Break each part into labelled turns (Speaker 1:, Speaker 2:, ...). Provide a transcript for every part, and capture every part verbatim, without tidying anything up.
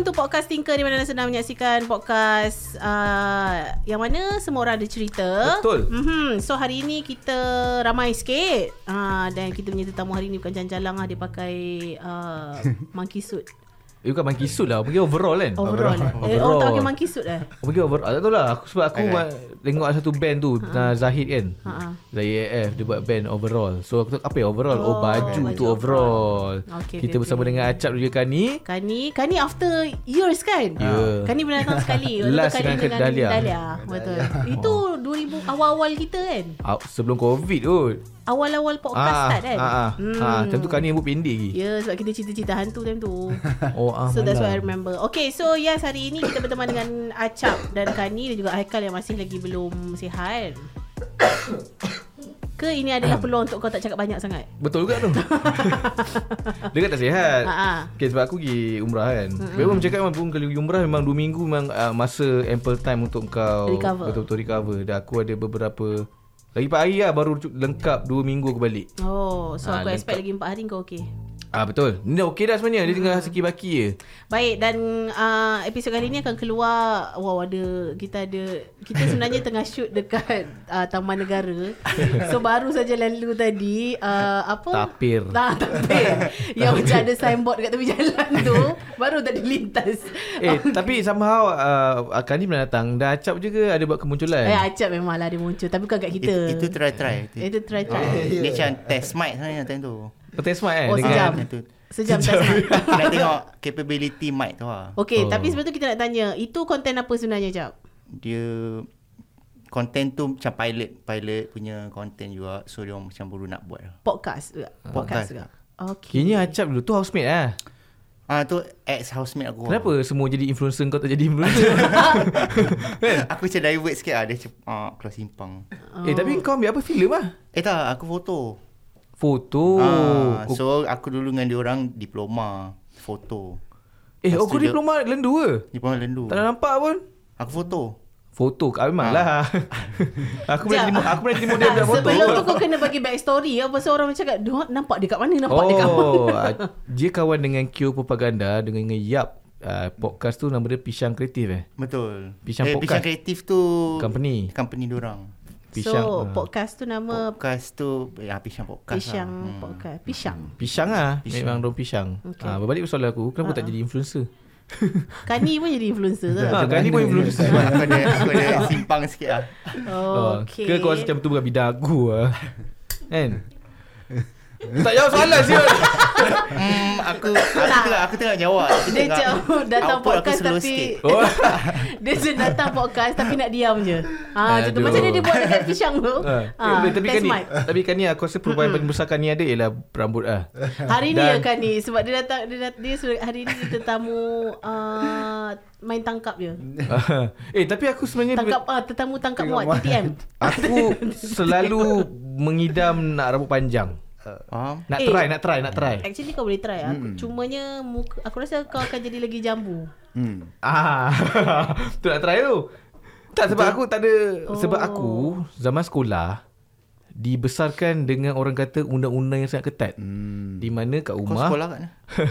Speaker 1: welcome to Podcast Tinker, di mana anda sedang menyaksikan podcast uh, yang mana semua orang ada cerita.
Speaker 2: Betul.
Speaker 1: Mm-hmm. So hari ini kita ramai sikit uh, dan kita punya tetamu hari ni bukan jalan-jalan lah. Dia pakai uh, monkey suit.
Speaker 2: Eh bukan monkey suit lah, pergi overall kan.
Speaker 1: Overall, overall. Eh, oh tak pakai monkey suit lah.
Speaker 2: Oh, pergi overall. Tak tahu lah aku, sebab aku okay. tengok satu band tu uh-huh. Zahid kan. uh-huh. Zahid A F dia buat band overall. So aku tahu apa yang overall. Oh, oh baju okay. tu overall. Okay, kita okay, bersama okay. dengan Acap juga Kani.
Speaker 1: Kani Kani after years kan.
Speaker 2: yeah.
Speaker 1: Kani pernah datang sekali.
Speaker 2: Last
Speaker 1: Kani
Speaker 2: dengan Dahlia.
Speaker 1: Dahlia. Betul. Itu dua ribu awal-awal kita kan.
Speaker 2: Sebelum Covid tu.
Speaker 1: Awal-awal podcast ah, start kan.
Speaker 2: Ah, ah, hmm. ah, time tu Kani rambut pendek lagi.
Speaker 1: Ya, yeah, sebab kita cerita-cerita hantu time tu.
Speaker 2: Oh, ah,
Speaker 1: so that's what I remember. Okay, so yes, hari ini kita berteman dengan Acap dan Kani dan juga Haikal yang masih lagi belum sihat. Ke ini adalah peluang untuk kau tak cakap banyak sangat?
Speaker 2: Betul juga tu. Dia kan tak sihat.
Speaker 1: Ha-ha.
Speaker 2: Okay, sebab aku pergi umrah kan. Mm-hmm. Memang cakap memang kalau pergi umrah memang dua minggu memang uh, masa ample time untuk kau
Speaker 1: recover.
Speaker 2: Betul-betul recover. Dan aku ada beberapa lagi empat hari lah baru lengkap dua minggu aku balik.
Speaker 1: Oh, so
Speaker 2: ha,
Speaker 1: aku
Speaker 2: lengkap.
Speaker 1: expect lagi empat hari kau okey.
Speaker 2: Ah betul. Ni dah okey dah sebenarnya. Dia tinggal sikit baki je.
Speaker 1: Baik, dan uh, episod kali ni akan keluar. Wow, ada kita ada kita sebenarnya tengah shoot dekat uh, Taman Negara. So baru saja lalu tadi uh, apa?
Speaker 2: Tapir.
Speaker 1: Nah, tapir. Yang macam ada signboard dekat tepi jalan tu, baru tadi lintas.
Speaker 2: Eh, tapi somehow uh, Kani pernah datang. Dah Acap juga ada buat kemunculan.
Speaker 1: Eh, Acap memanglah dia muncul, tapi bukan kat kita.
Speaker 3: It, itu try-try.
Speaker 1: Itu, itu try-try.
Speaker 3: Dia macam test mic sebenarnya time tu.
Speaker 2: Oh, test mic kan?
Speaker 1: Oh, sejam. Sejam test mic.
Speaker 3: Nak tengok capability mic tu lah.
Speaker 1: Okay,
Speaker 2: oh.
Speaker 1: tapi sebelum tu kita nak tanya, itu konten apa sebenarnya, Cap?
Speaker 3: Dia konten tu macam pilot, pilot punya konten juga. So dia macam baru nak buat.
Speaker 1: Podcast juga.
Speaker 3: Podcast,
Speaker 1: Podcast juga. Okay.
Speaker 2: Kayaknya Acap dulu tu housemate lah.
Speaker 3: Ah tu ex housemate aku.
Speaker 2: Kenapa lah. semua jadi influencer, kau tak jadi influencer?
Speaker 3: Aku macam divert sikit lah. Dia macam ah, kelas simpang.
Speaker 1: Oh.
Speaker 2: Eh tapi kau ambil apa, filem lah?
Speaker 3: Eh tak, aku foto.
Speaker 2: Foto.
Speaker 3: Ah, so aku dulu dengan dia orang diploma foto.
Speaker 2: Eh,
Speaker 3: Lepas
Speaker 2: aku
Speaker 3: dia,
Speaker 2: diploma lendu ke?
Speaker 3: Diploma lendu.
Speaker 2: Tak nampak pun.
Speaker 3: Aku foto.
Speaker 2: Foto ah, memang lah. Aku boleh jadi aku boleh jadi model dalam foto.
Speaker 1: Sebelum tu kau kena bagi back story ya, pasal orang cakap nampak dia kat mana, nampak dia kat mana.
Speaker 2: Oh, dia kawan dengan Q Propaganda dengan, dengan Yap. Uh, podcast tu nama dia Pisang Kreatif eh.
Speaker 3: Betul.
Speaker 2: Pisang
Speaker 3: eh,
Speaker 2: Podcast.
Speaker 3: Pisang Kreatif tu
Speaker 2: company.
Speaker 3: Company diorang.
Speaker 2: Pisang,
Speaker 1: so
Speaker 2: uh.
Speaker 1: podcast tu nama
Speaker 3: podcast tu ya Pisang Podcast.
Speaker 1: Pisang
Speaker 3: lah. hmm.
Speaker 1: podcast. Pisang.
Speaker 2: Pisang ah,
Speaker 3: pisang.
Speaker 2: memang dong pisang.
Speaker 1: Okay.
Speaker 2: Ah, berbalik soalan aku, kenapa uh-huh. tak jadi influencer?
Speaker 1: Kani pun jadi influencer tu.
Speaker 2: Ha, Kani pun influencer.
Speaker 3: Aku ada aku ada simpang sikit lah.
Speaker 1: Oh, okay.
Speaker 2: Ke kau macam tu bukan bidang aku ah. Kan? Tak jawab soalan siul.
Speaker 3: Hmm, aku aku tengah aku tengah jawab. Aku
Speaker 1: Dia
Speaker 3: tengah,
Speaker 1: macam datang podcast tapi
Speaker 2: Oh.
Speaker 1: dia je datang podcast tapi nak diam je. Ah, macam tu macam dia, dia buat dekat Pisang tu.
Speaker 2: Ah,
Speaker 1: Ah,
Speaker 2: tapi
Speaker 1: test
Speaker 2: Kani,
Speaker 1: mic.
Speaker 2: tapi Kani aku rasa perubahan paling besar Kani ada ialah rambut ah.
Speaker 1: Hari ni ya
Speaker 2: Dan-
Speaker 1: Kani sebab dia datang dia, dat- dia suruh- hari ni kita tetamu uh, main tangkap je.
Speaker 2: Eh tapi aku sebenarnya
Speaker 1: Tangkap ah tetamu tangkap muat T T M.
Speaker 2: aku selalu mengidam nak rambut panjang.
Speaker 3: Faham?
Speaker 2: Nak
Speaker 1: Eh,
Speaker 2: try, nak try, nak try.
Speaker 1: Actually kau boleh try aku. Hmm. Cumanya muka, aku rasa kau akan jadi lagi jambu.
Speaker 3: Hmm.
Speaker 2: Ah, tu nak try tu. Tak sebab aku tak ada
Speaker 1: Oh.
Speaker 2: sebab aku zaman sekolah dibesarkan dengan orang kata undang-undang yang sangat ketat. Hmm. Di mana kat
Speaker 3: Kau
Speaker 2: rumah
Speaker 3: sekolah kat mana?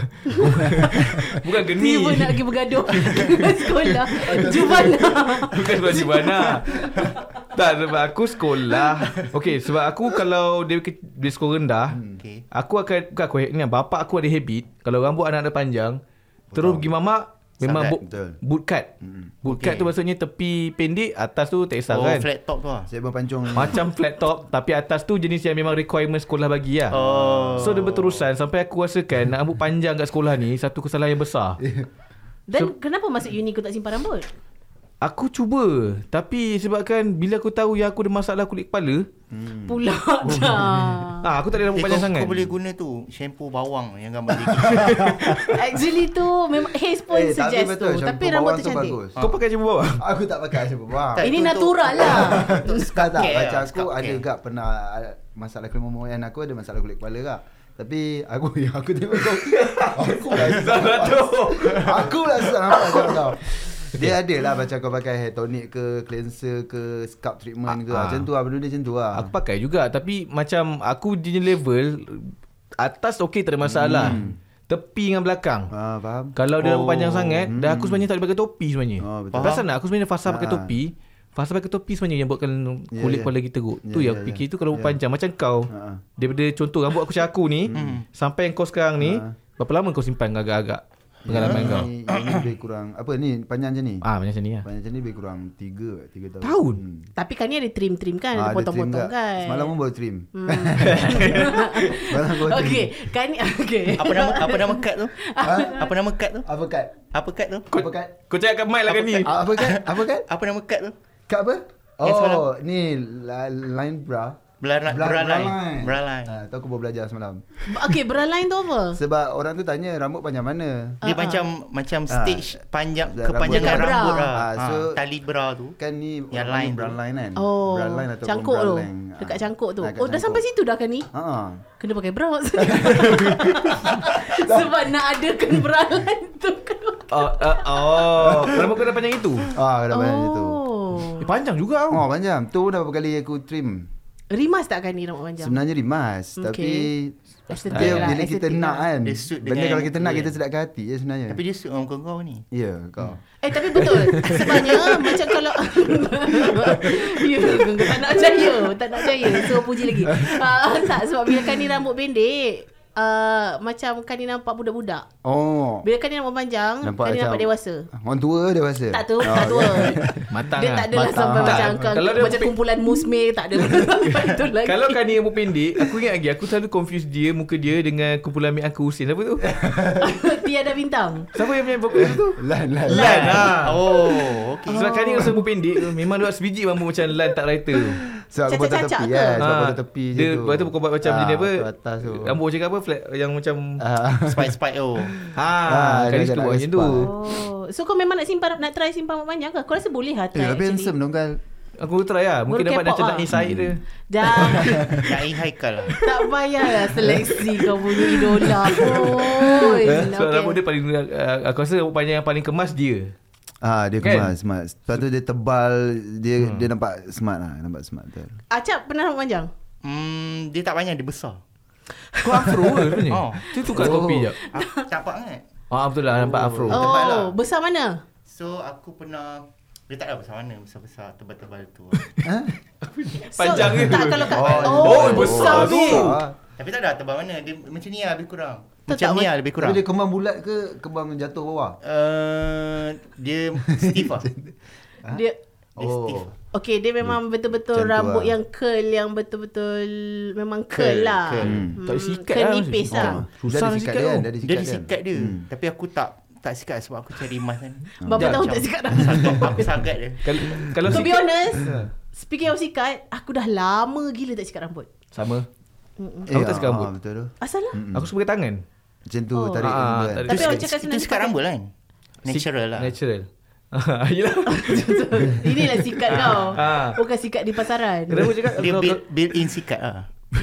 Speaker 2: bukan geni.
Speaker 1: Tiba nak pergi bergaduh dengan sekolah Jubana.
Speaker 2: Bukan sekolah Jubana. Tak, sebab aku sekolah. Okey, sebab aku kalau dia, dia sekolah rendah,
Speaker 3: Okay.
Speaker 2: aku akan bukan aku ni bapak aku ada habit kalau rambut anak ada panjang, terus pergi mamak memang
Speaker 3: Sangat,
Speaker 2: boot,
Speaker 4: betul.
Speaker 2: boot cut.
Speaker 4: Hmm.
Speaker 2: Boot cut
Speaker 3: Okay.
Speaker 2: tu maksudnya tepi pendek, atas tu tak kisah
Speaker 3: Oh,
Speaker 2: kan.
Speaker 3: flat top tu lah.
Speaker 4: Saya berpancung.
Speaker 2: Macam flat top tapi atas tu jenis yang memang requirement sekolah bagi lah.
Speaker 3: Oh.
Speaker 2: So dia berterusan sampai aku rasakan nak rambut panjang kat sekolah ni satu kesalahan yang besar.
Speaker 1: Dan
Speaker 2: So-
Speaker 1: kenapa masuk uni kau tak simpan rambut?
Speaker 2: Aku cuba, tapi sebabkan bila aku tahu yang aku ada masalah kulit kepala,
Speaker 4: Hmm.
Speaker 1: Pula dah.
Speaker 2: ah aku tak ada rambut
Speaker 3: Eh,
Speaker 2: panjang
Speaker 3: kau,
Speaker 2: sangat.
Speaker 3: kau boleh guna tu shampoo bawang yang gambar dia.
Speaker 1: Actually tu memang Haze pun
Speaker 4: Eh, tapi
Speaker 1: suggest
Speaker 4: betul,
Speaker 1: tu.
Speaker 4: shampoo
Speaker 1: Tapi rambut
Speaker 4: bawang
Speaker 1: tu
Speaker 4: tu
Speaker 1: cantik.
Speaker 4: bagus.
Speaker 2: Kau pakai shampoo bawang?
Speaker 4: Aku tak pakai shampoo bawang.
Speaker 3: Tak,
Speaker 1: Ini
Speaker 3: tu-
Speaker 1: natural lah.
Speaker 4: Untuk sekat tak.
Speaker 3: Okay,
Speaker 4: Macam
Speaker 3: lah,
Speaker 4: aku
Speaker 3: sekat,
Speaker 4: ada
Speaker 3: okay.
Speaker 4: juga pernah ada masalah kulit momoyan aku ada masalah kulit kepala kak. Tapi aku yang aku tengok kau aku rasa aku rasa nampak macam kau. Dia ada lah macam kau pakai hair tonic ke, cleanser ke, scalp treatment ke.
Speaker 2: Ah.
Speaker 4: Macam tu lah, benda dia macam tu lah.
Speaker 2: Aku pakai juga, tapi macam aku jenis level atas okey tak ada masalah. Hmm. tepi dengan belakang.
Speaker 4: Ah, faham.
Speaker 2: Kalau dia
Speaker 3: Oh.
Speaker 2: panjang sangat,
Speaker 4: Hmm.
Speaker 2: dah aku sebenarnya tak boleh pakai topi sebenarnya.
Speaker 4: Oh, betul.
Speaker 2: Perasan tak? Aku sebenarnya fasa pakai
Speaker 4: Ah.
Speaker 2: topi. Fasa pakai topi sebenarnya yang buatkan
Speaker 4: Ya,
Speaker 2: kulit
Speaker 4: ya.
Speaker 2: kepala kita teruk.
Speaker 4: Ya,
Speaker 2: Tu yang
Speaker 4: ya,
Speaker 2: aku
Speaker 4: ya.
Speaker 2: fikir tu kalau
Speaker 4: Ya.
Speaker 2: panjang macam kau.
Speaker 4: Ha.
Speaker 2: Daripada contoh rambut aku macam aku ni, sampai yang kau sekarang ni,
Speaker 4: Ha.
Speaker 2: berapa lama kau simpan agak-agak pengalaman kau?
Speaker 4: Ini, ini lebih kurang apa ni panjang macam ni.
Speaker 2: Ah, macam ni lah.
Speaker 4: Panjang macam ni lebih kurang tiga tiga tahun.
Speaker 2: Tahun?
Speaker 4: Hmm.
Speaker 1: Tapi kan ni ada trim-trim kan,
Speaker 4: Ah,
Speaker 1: ada
Speaker 4: ada
Speaker 1: potong-potong
Speaker 4: trim tak?
Speaker 1: kan.
Speaker 4: Semalam pun baru trim.
Speaker 1: Hmm.
Speaker 4: Semalam baru trim.
Speaker 1: Okey, kan ni okey.
Speaker 3: Apa nama apa nama kad tu? Apa nama kad tu?
Speaker 4: Apa kad?
Speaker 3: Apa kad tu?
Speaker 4: Apa kad?
Speaker 2: Kau cakap kat mic lah kan ni.
Speaker 4: Ah, Apa kad? Apa kad?
Speaker 3: Apa nama kad tu?
Speaker 4: Kad apa?
Speaker 3: Yang semalam.
Speaker 4: Oh, ni la- line bra.
Speaker 3: Bra
Speaker 4: Bra-
Speaker 3: bra line.
Speaker 4: line.
Speaker 3: Bra line.
Speaker 4: Ah, tu aku baru belajar semalam.
Speaker 1: Okey, bra line tu apa?
Speaker 4: Sebab orang tu tanya rambut panjang mana?
Speaker 3: Dia macam macam stage panjang
Speaker 4: Rambut
Speaker 3: kepanjangan
Speaker 1: bra.
Speaker 3: rambut lah.
Speaker 4: Ah,
Speaker 3: Ha,
Speaker 4: so-
Speaker 3: tali bra tu.
Speaker 4: Kan ni
Speaker 3: Yang
Speaker 4: orang
Speaker 3: line
Speaker 4: panggil bra
Speaker 3: tu.
Speaker 4: line kan.
Speaker 1: Oh,
Speaker 4: Bra line ataupun
Speaker 1: cangkuk
Speaker 4: bra
Speaker 1: tu.
Speaker 4: length.
Speaker 1: Dekat
Speaker 4: Ah.
Speaker 1: cangkuk tu.
Speaker 4: Ah, kat
Speaker 1: Oh, dah
Speaker 4: cangkuk.
Speaker 1: sampai situ dah kan ni?
Speaker 4: Ha.
Speaker 1: Kena pakai bra. Sebab nak adakan bra line tu kan.
Speaker 2: Oh, uh, oh. Rambut kau dah panjang itu?
Speaker 4: Ah, dah banyak itu.
Speaker 1: Oh.
Speaker 2: Eh, panjang juga tau.
Speaker 4: Oh, panjang. Tu dah berapa kali aku trim.
Speaker 1: Rimas tak kan ni rambut panjang?
Speaker 4: Sebenarnya rimas,
Speaker 1: Okey.
Speaker 4: tapi
Speaker 1: Estetik
Speaker 4: dia
Speaker 1: lah,
Speaker 4: bila kita
Speaker 1: estetik
Speaker 4: nak
Speaker 1: lah.
Speaker 4: kan.
Speaker 3: Dia suit
Speaker 4: Benda
Speaker 3: dengan
Speaker 4: kalau kita nak
Speaker 3: muka
Speaker 4: kita
Speaker 3: kan.
Speaker 4: sedap ke hati je sebenarnya.
Speaker 3: Tapi dia suit dengan muka kau ni.
Speaker 4: Ya, kau.
Speaker 1: Eh tapi betul. Sebabnya macam kalau ya, kau tak nak percaya, tak nak percaya. So puji lagi. Uh, tak sebab bila kan ni rambut pendek, uh, macam kan ni nampak budak-budak.
Speaker 4: Oh.
Speaker 1: Bila kan ni rambut panjang,
Speaker 4: Nampak
Speaker 1: kan ni nampak
Speaker 4: macam-
Speaker 1: dewasa.
Speaker 4: Orang tua dewasa.
Speaker 1: Tak tu,
Speaker 4: Oh,
Speaker 1: tak tua.
Speaker 2: Matang
Speaker 1: Dia
Speaker 2: lah.
Speaker 1: tak adalah
Speaker 4: Matang.
Speaker 1: sampai
Speaker 2: Tak.
Speaker 1: macam kau,
Speaker 2: Kalau dia
Speaker 1: macam
Speaker 2: pe-
Speaker 1: kumpulan musmir, tak ada. Itu lagi.
Speaker 2: Kalau kan dia rambut pendek, aku ingat lagi aku selalu confuse dia, muka dia dengan kumpulan Amir Angka Husin. Apa tu?
Speaker 1: tiada bintang.
Speaker 2: Siapa yang main vokal tu?
Speaker 4: Lan, lan.
Speaker 2: Lan lah.
Speaker 3: Oh, okey.
Speaker 2: Sebab kan ni rasa rambut pendek, memang dia buat sebiji rambut macam Lan tak writer tu.
Speaker 4: Sebab aku potong
Speaker 1: Cacak-cacak
Speaker 4: tepi
Speaker 1: ke?
Speaker 4: kan. Sebab
Speaker 2: Ah,
Speaker 4: potong tepi je
Speaker 2: dia,
Speaker 4: tu.
Speaker 2: Lepas tu kau buat macam
Speaker 4: Ah,
Speaker 2: jenis apa?
Speaker 4: tu atas tu.
Speaker 2: Rambut macam apa? Flat, yang macam...
Speaker 4: Ah.
Speaker 3: Spike-spike tu.
Speaker 2: Ha,
Speaker 4: Ah,
Speaker 2: kali
Speaker 4: dia
Speaker 2: suka
Speaker 4: nak
Speaker 2: buat macam tu.
Speaker 4: spa.
Speaker 1: Oh, so kau memang nak simpan, nak try simpan rambut panjang ke? Kau rasa boleh lah
Speaker 4: Eh,
Speaker 1: try
Speaker 4: tapi
Speaker 1: actually.
Speaker 4: handsome dong kan.
Speaker 2: Aku try lah. Mungkin
Speaker 1: Baru
Speaker 2: dapat
Speaker 1: K-pop
Speaker 2: macam
Speaker 1: lah.
Speaker 2: nak inside dia.
Speaker 1: Dah.
Speaker 3: Yang Haikal lah.
Speaker 1: Tak payahlah seleksi kau punya idola pun.
Speaker 2: Sebab rambut dia paling... Uh, aku rasa rambut panjang yang paling kemas dia.
Speaker 4: Ah, dia
Speaker 2: Kan?
Speaker 4: kemas, smart. Lepas tu dia tebal, dia dia nampak smart lah, nampak smart betul.
Speaker 1: Acap pernah rambut panjang?
Speaker 3: Hmm, dia tak banyak, dia besar.
Speaker 2: Kau afro ke sebenarnya?
Speaker 3: Oh.
Speaker 2: Tu tukar
Speaker 4: Oh.
Speaker 2: topi jap.
Speaker 3: Aku campak kan?
Speaker 2: Ah, betul lah nampak afro.
Speaker 3: Oh. tebal lah.
Speaker 1: Oh, besar mana?
Speaker 3: So, aku pernah... Dia tak ada besar mana, besar-besar, tebal-tebal tu.
Speaker 4: Ha?
Speaker 2: Panjang
Speaker 1: so,
Speaker 2: ke?
Speaker 1: Tak kalau kat,
Speaker 4: Oh,
Speaker 1: oh,
Speaker 2: oh,
Speaker 1: besar
Speaker 2: besar
Speaker 1: tu.
Speaker 2: tu.
Speaker 3: Tapi tak ada tebal mana, dia macam ni lah lebih kurang.
Speaker 1: Tak,
Speaker 3: Macam
Speaker 1: tak,
Speaker 3: ni lah lebih kurang.
Speaker 4: Tapi dia kembang bulat ke kembang jatuh bawah?
Speaker 3: Uh, dia stiff lah.
Speaker 1: Dia
Speaker 3: Dia stiff.
Speaker 4: Oh.
Speaker 1: okey, dia memang betul-betul
Speaker 4: Macam tu
Speaker 1: rambut
Speaker 4: lah.
Speaker 1: yang curl yang betul-betul memang curl,
Speaker 3: Curl,
Speaker 1: lah.
Speaker 3: curl.
Speaker 1: Hmm,
Speaker 2: Tak sikat
Speaker 1: curl
Speaker 2: lah.
Speaker 1: nipis
Speaker 2: Oh.
Speaker 1: lah.
Speaker 2: Susah
Speaker 4: Dia ada
Speaker 2: nak
Speaker 4: sikat
Speaker 2: sikat
Speaker 4: dia kan?
Speaker 2: tu.
Speaker 4: Dia ada
Speaker 3: Dia
Speaker 4: sikat
Speaker 3: ada sikat dia.
Speaker 4: Hmm.
Speaker 3: Tapi aku tak tak sikat sebab aku cari emas kan.
Speaker 1: Berapa
Speaker 2: Jap,
Speaker 1: tahun
Speaker 2: jap.
Speaker 1: tak sikat dah?
Speaker 3: Sagat, aku sagat dia.
Speaker 2: Kalau kalau
Speaker 1: To be
Speaker 2: sikat
Speaker 1: honest, speaking of sikat, aku dah lama gila tak sikat rambut.
Speaker 2: sama.
Speaker 1: Mm-mm.
Speaker 2: Aku tak sikat
Speaker 4: ah,
Speaker 2: rambut.
Speaker 4: ah, betul tu.
Speaker 1: Asal lah?
Speaker 2: Aku suka pakai tangan.
Speaker 4: Macam tu
Speaker 1: Oh.
Speaker 4: tarik
Speaker 2: Ah,
Speaker 4: rambut kan.
Speaker 2: tarik.
Speaker 1: Tapi
Speaker 3: Itu
Speaker 1: orang
Speaker 3: sikat-
Speaker 1: cakap
Speaker 3: itu
Speaker 1: sebenarnya
Speaker 3: sikat
Speaker 1: pakai-
Speaker 3: rambut kan? Natural lah.
Speaker 2: Natural. Yelah.
Speaker 1: Inilah sikat kau.
Speaker 2: Ah.
Speaker 1: Bukan sikat di pasaran.
Speaker 2: Kenapa cakap
Speaker 3: Dia
Speaker 2: kalau-
Speaker 3: build, build in sikat lah.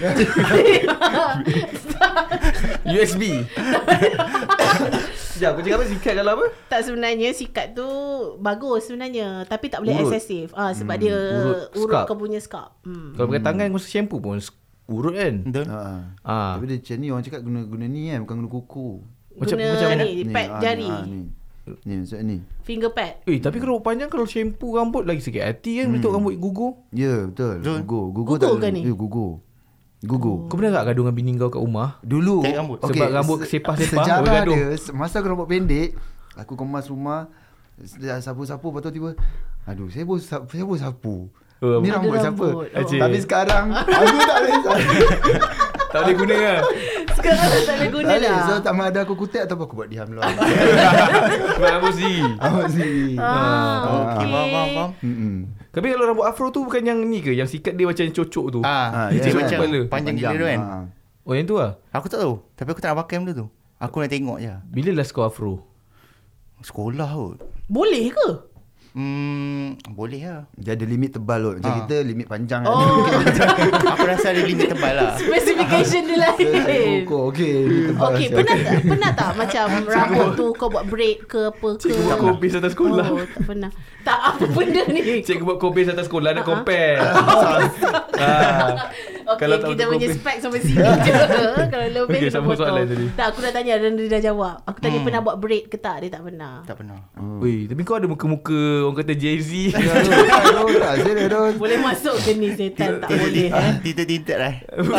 Speaker 2: U S B. Sekejap, aku cakap apa? Sikat kalau apa?
Speaker 1: Tak, sebenarnya sikat tu bagus sebenarnya, tapi tak boleh
Speaker 2: Urut.
Speaker 1: excessive. Ah sebab dia
Speaker 2: urut
Speaker 1: urut
Speaker 2: scalp.
Speaker 1: kau punya scalp. Hmm.
Speaker 2: Kalau pakai tangan, kau shampoo pun urut kan?
Speaker 3: Betul?
Speaker 4: Ha.
Speaker 2: Ah.
Speaker 4: Tapi dia macam ni orang cakap guna guna ni kan, bukan guna kuku.
Speaker 2: Macam-
Speaker 1: Guna
Speaker 2: macam mana?
Speaker 1: ni, pad
Speaker 4: ah,
Speaker 1: jari.
Speaker 4: Ni, ah, ni. Ni maksud ni.
Speaker 1: Finger pad.
Speaker 2: Eh, tapi kalau panjang, kalau shampoo rambut lagi sakit hati kan? Untuk rambut gugur.
Speaker 4: Ya, betul.
Speaker 3: Betul.
Speaker 4: Gugur. Gugur
Speaker 1: Gugur
Speaker 4: tak
Speaker 1: ke
Speaker 4: ada.
Speaker 1: ni?
Speaker 4: Ya, gugur. Gugur.
Speaker 2: Kau pernah tak gaduh dengan bini kau kat rumah?
Speaker 4: Dulu
Speaker 3: Tarik rambut.
Speaker 2: Sebab rambut
Speaker 4: se-
Speaker 2: sepah-sepah,
Speaker 4: Sejarah
Speaker 2: bergaduh.
Speaker 4: dia se- masa aku rambut pendek, aku kemas rumah, dah sapu-sapu, lepas tu tiba, aduh, saya pun sapu, saya pun sapu.
Speaker 2: Oh,
Speaker 4: Ni
Speaker 1: ada
Speaker 4: rambut siapa?
Speaker 1: rambut.
Speaker 2: Oh.
Speaker 4: Tapi sekarang aku tak boleh sapu.
Speaker 2: Tak boleh guna kan?
Speaker 1: Sekarang dah tak boleh guna
Speaker 4: Tak boleh.
Speaker 1: dah.
Speaker 4: So tak mahu ada aku kutip atau aku buat diam luar.
Speaker 2: Sebab rambut sendiri.
Speaker 4: Awak sendiri.
Speaker 1: Ah,
Speaker 3: Okey, faham, faham, faham.
Speaker 4: Mm-mm.
Speaker 2: Tapi kalau rambut afro tu bukan yang ni ke? Yang sikat dia macam cocok tu?
Speaker 3: Ah,
Speaker 4: Ah,
Speaker 3: dia
Speaker 4: ya,
Speaker 3: macam
Speaker 2: kepala.
Speaker 3: panjang gila tu kan.
Speaker 4: Ah.
Speaker 2: Oh, yang tu lah?
Speaker 3: Aku tak tahu. Tapi aku tak nak pakai benda tu. Aku nak tengok je.
Speaker 2: Bila last kau afro?
Speaker 3: Sekolah kot.
Speaker 1: Boleh ke?
Speaker 3: Hmm, boleh lah.
Speaker 4: Dia ada limit tebal kot. Macam
Speaker 3: Ah.
Speaker 4: kita limit panjang
Speaker 1: Oh.
Speaker 3: Aku rasa ada limit tebal lah.
Speaker 1: Specification dia lain.
Speaker 4: Ukur. Okey, limit tebal.
Speaker 1: Okey,
Speaker 4: Okey.
Speaker 1: pernah tak pernah tak macam rambut tu kau buat braid ke apa ke?
Speaker 2: Cikgu buat kopis atas sekolah.
Speaker 1: Oh, tak pernah. Tak apa benda ni.
Speaker 2: Cikgu buat kopis atas sekolah nak compare. Ah.
Speaker 1: Okay,
Speaker 2: Kalau tak
Speaker 1: kita
Speaker 2: untuk
Speaker 1: punya
Speaker 2: komplain.
Speaker 1: spek sampai sini je. Kalau lebih
Speaker 2: Okay,
Speaker 1: kita
Speaker 2: sama soalan
Speaker 1: potong.
Speaker 2: tadi.
Speaker 1: Tak, aku dah tanya dan dia dah jawab. Aku tanya
Speaker 3: Hmm.
Speaker 1: pernah buat braid ke tak? Dia tak pernah.
Speaker 3: Tak pernah.
Speaker 2: Weh, tapi kau ada muka-muka orang kata Jay-Z.
Speaker 4: Ya, Ros. Ros, tak serius Ros.
Speaker 1: Boleh masuk ke ni setan? Tak boleh eh.
Speaker 3: Tinta-tinta lah.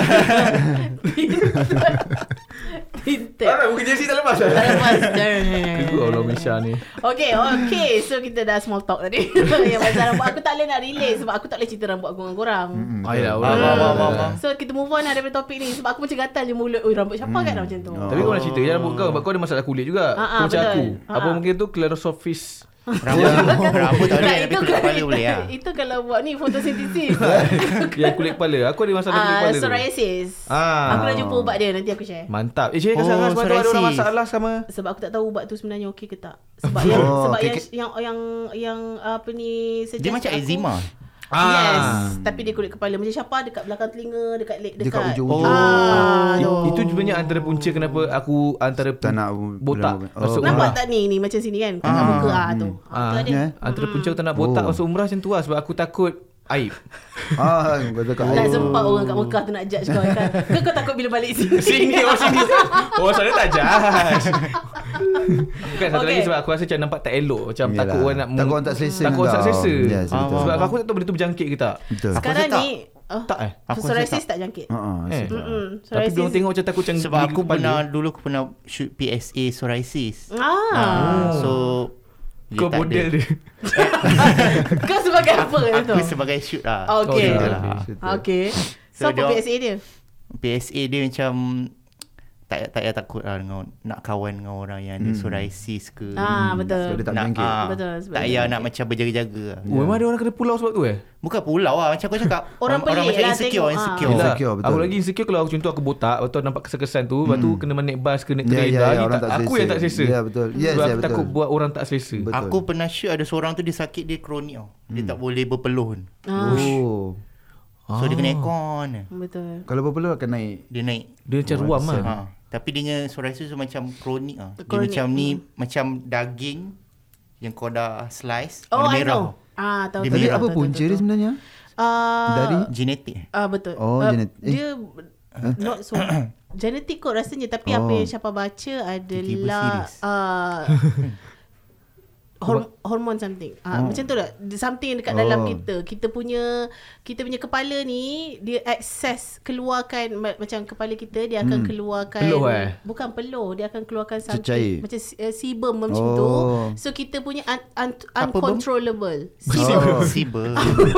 Speaker 1: Tinted.
Speaker 2: Tak, muka Jay-Z tak lepas.
Speaker 1: Tak lepas.
Speaker 2: Keguk Allah Misha ni.
Speaker 1: Okay, okay. So kita dah small talk tadi. Yang pasal rambut aku tak boleh nak relate sebab aku tak boleh cerita rambut aku dengan korang.
Speaker 2: Ah, ya,
Speaker 3: Ah, ah, ah, ah, ah.
Speaker 1: So kita move on lah daripada topik ni sebab aku macam gatal je mulut. Oi, rambut siapa kan macam tu.
Speaker 2: Tapi kau nak cerita je rambut kau. Sebab kau ada masalah kulit juga.
Speaker 1: Ah, ah,
Speaker 2: Kau macam
Speaker 1: betul.
Speaker 2: aku.
Speaker 1: Ah,
Speaker 2: Apa
Speaker 1: ah.
Speaker 2: mungkin tu Clarosophis.
Speaker 3: Rambut, rambut tak boleh
Speaker 1: Tak,
Speaker 3: tapi kulit kepala boleh lah.
Speaker 1: Itu kalau buat ni fotosintesis.
Speaker 2: Yang kulit kepala. Aku ada masalah kulit
Speaker 1: Ah,
Speaker 2: kepala tu.
Speaker 1: psoriasis.
Speaker 2: Ah.
Speaker 1: Aku dah jumpa ubat dia, nanti aku share.
Speaker 2: Mantap. Eh, cik
Speaker 3: Oh,
Speaker 2: oh, sekarang sebab tu ada orang
Speaker 3: psoriasis.
Speaker 2: masalah sama.
Speaker 1: Sebab aku tak tahu ubat tu sebenarnya okey ke tak. Sebab yang
Speaker 4: Oh,
Speaker 1: sebab
Speaker 4: okay,
Speaker 1: yang,
Speaker 4: okay.
Speaker 1: yang yang yang apa ni suggest
Speaker 3: Dia macam
Speaker 1: aku-
Speaker 3: eczema.
Speaker 1: Yes, tapi dia kulit kepala macam siapa dekat belakang telinga, dekat leg, dekat.
Speaker 4: Dekat ujung-ujung.
Speaker 1: Ah,
Speaker 2: I-
Speaker 1: tu.
Speaker 2: Itu sebenarnya antara punca kenapa aku antara
Speaker 4: Tak nak
Speaker 2: botak
Speaker 4: oh.
Speaker 2: masuk
Speaker 1: Nampak
Speaker 2: umrah.
Speaker 1: tak ni ni macam sini kan? Kat
Speaker 3: Ah.
Speaker 1: muka ah tu. Ah,
Speaker 2: Ah,
Speaker 1: tu ada.
Speaker 4: ya.
Speaker 2: Antara punca aku tak nak botak
Speaker 4: Oh.
Speaker 2: masuk umrah macam tu lah. Sebab aku takut aib.
Speaker 4: Ah, kau cakap.
Speaker 1: Tak
Speaker 4: Oh.
Speaker 1: sempat orang kat Mekah tu nak judge kau kan. Ke kau takut bila balik sini?
Speaker 2: Sini orang sini. Orang sana tak judge. Bukan satu
Speaker 1: Okay.
Speaker 2: lagi sebab aku rasa macam nampak tak elok. Macam
Speaker 4: Yalah.
Speaker 2: takut orang nak
Speaker 4: Takut orang tak selesa
Speaker 2: Takut orang tak
Speaker 4: dengan kau.
Speaker 2: selesa.
Speaker 4: Yes, betul.
Speaker 2: Sebab
Speaker 3: Ah,
Speaker 2: aku tak tahu benda tu berjangkit ke tak.
Speaker 4: Betul.
Speaker 3: Aku
Speaker 1: Sekarang
Speaker 3: rasa tak.
Speaker 1: ni oh,
Speaker 2: Tak eh?
Speaker 3: Aku rasa
Speaker 1: psoriasis
Speaker 3: tak.
Speaker 1: tak jangkit.
Speaker 4: Ha ah.
Speaker 2: Eh.
Speaker 1: Mm-mm.
Speaker 2: Tapi
Speaker 1: Psoriasis.
Speaker 2: belum tengok macam takut macam
Speaker 3: Sebab
Speaker 2: gigi
Speaker 3: aku
Speaker 2: kepala.
Speaker 3: pernah dulu aku pernah shoot P S A psoriasis.
Speaker 1: Ah.
Speaker 3: Ah, so dia
Speaker 2: Kau
Speaker 3: tak
Speaker 2: model
Speaker 3: ada.
Speaker 2: dia.
Speaker 1: Kau sebagai apa tu?
Speaker 3: Aku sebagai shoot lah.
Speaker 1: Okay.
Speaker 2: Oh,
Speaker 3: lah.
Speaker 1: Okay. So,
Speaker 3: So,
Speaker 1: apa
Speaker 3: dia-
Speaker 1: P S A dia?
Speaker 3: P S A dia macam tak tak payah takut lah dengan nak kawan dengan orang yang ada psoriasis ke.
Speaker 1: Ah, betul.
Speaker 4: So dia tak
Speaker 3: nak,
Speaker 4: berjangkit.
Speaker 3: ah,
Speaker 1: Betul, sebab
Speaker 3: tak
Speaker 1: dia
Speaker 3: payah
Speaker 1: tak
Speaker 3: nak macam berjaga-jaga lah.
Speaker 2: Oh, memang ada orang kena pulau sebab tu eh?
Speaker 3: Bukan pulau lah. Macam aku cakap.
Speaker 1: Orang pelik
Speaker 3: macam
Speaker 1: lah
Speaker 3: insecure.
Speaker 1: tengok,
Speaker 3: Insecure.
Speaker 1: ah.
Speaker 2: Yelah,
Speaker 4: Insecure, betul.
Speaker 2: aku lagi insecure kalau aku contoh aku botak, lepas tu nampak kesan-kesan tu, lepas tu kena naik bas, kena
Speaker 4: Ya,
Speaker 2: train.
Speaker 4: ya, ya,
Speaker 2: Lagi
Speaker 4: orang
Speaker 2: tak,
Speaker 4: tak
Speaker 2: aku
Speaker 4: selesa.
Speaker 2: yang tak selesa.
Speaker 4: Ya, betul. Yes,
Speaker 2: Sebab
Speaker 4: ya,
Speaker 2: aku
Speaker 4: betul.
Speaker 2: takut buat orang tak selesa.
Speaker 4: Betul.
Speaker 3: Aku pernah shoot ada seorang tu dia sakit dia kronik tau. Dia tak boleh berpeluh pun.
Speaker 1: Ah,
Speaker 4: Oh.
Speaker 3: So dia kena aircon.
Speaker 1: betul.
Speaker 4: Kalau berpeluh akan naik.
Speaker 3: Dia naik.
Speaker 2: Dia macam ruam lah.
Speaker 3: Ha. Tapi dia punya psoriasis tu macam kronik ah. Dia
Speaker 1: Kronik,
Speaker 3: macam ni macam daging yang kau dah slice
Speaker 1: Oh,
Speaker 3: warna
Speaker 1: I
Speaker 3: merah.
Speaker 1: know. Ah, tahu.
Speaker 3: Dia
Speaker 1: tahu,
Speaker 4: Tapi
Speaker 3: merah.
Speaker 1: tahu,
Speaker 4: apa
Speaker 1: tahu,
Speaker 4: punca
Speaker 1: tahu,
Speaker 4: dia
Speaker 1: tahu.
Speaker 4: sebenarnya?
Speaker 1: Ah,
Speaker 4: Dari
Speaker 3: Genetik.
Speaker 1: ah betul.
Speaker 4: Oh,
Speaker 1: Ah,
Speaker 4: genet- eh.
Speaker 1: Dia not so genetik kot rasanya tapi apa
Speaker 4: Oh.
Speaker 1: yang Syafa baca
Speaker 3: Tiba-tiba
Speaker 1: adalah
Speaker 3: serius.
Speaker 1: uh, horm- hormon something. Ah
Speaker 4: Oh.
Speaker 1: macam tu lah. Something dekat dalam
Speaker 4: Oh.
Speaker 1: kita. Kita punya kita punya kepala ni dia access keluarkan ma- macam kepala kita dia akan
Speaker 4: Hmm.
Speaker 1: keluarkan
Speaker 2: Peluh, eh?
Speaker 1: bukan peluh, dia akan keluarkan something
Speaker 4: Cecair.
Speaker 1: macam uh, sebum macam
Speaker 4: Oh.
Speaker 1: tu. So kita punya un- un-
Speaker 3: Apa, Bom?
Speaker 1: uncontrollable.
Speaker 4: Oh.
Speaker 3: Sibum.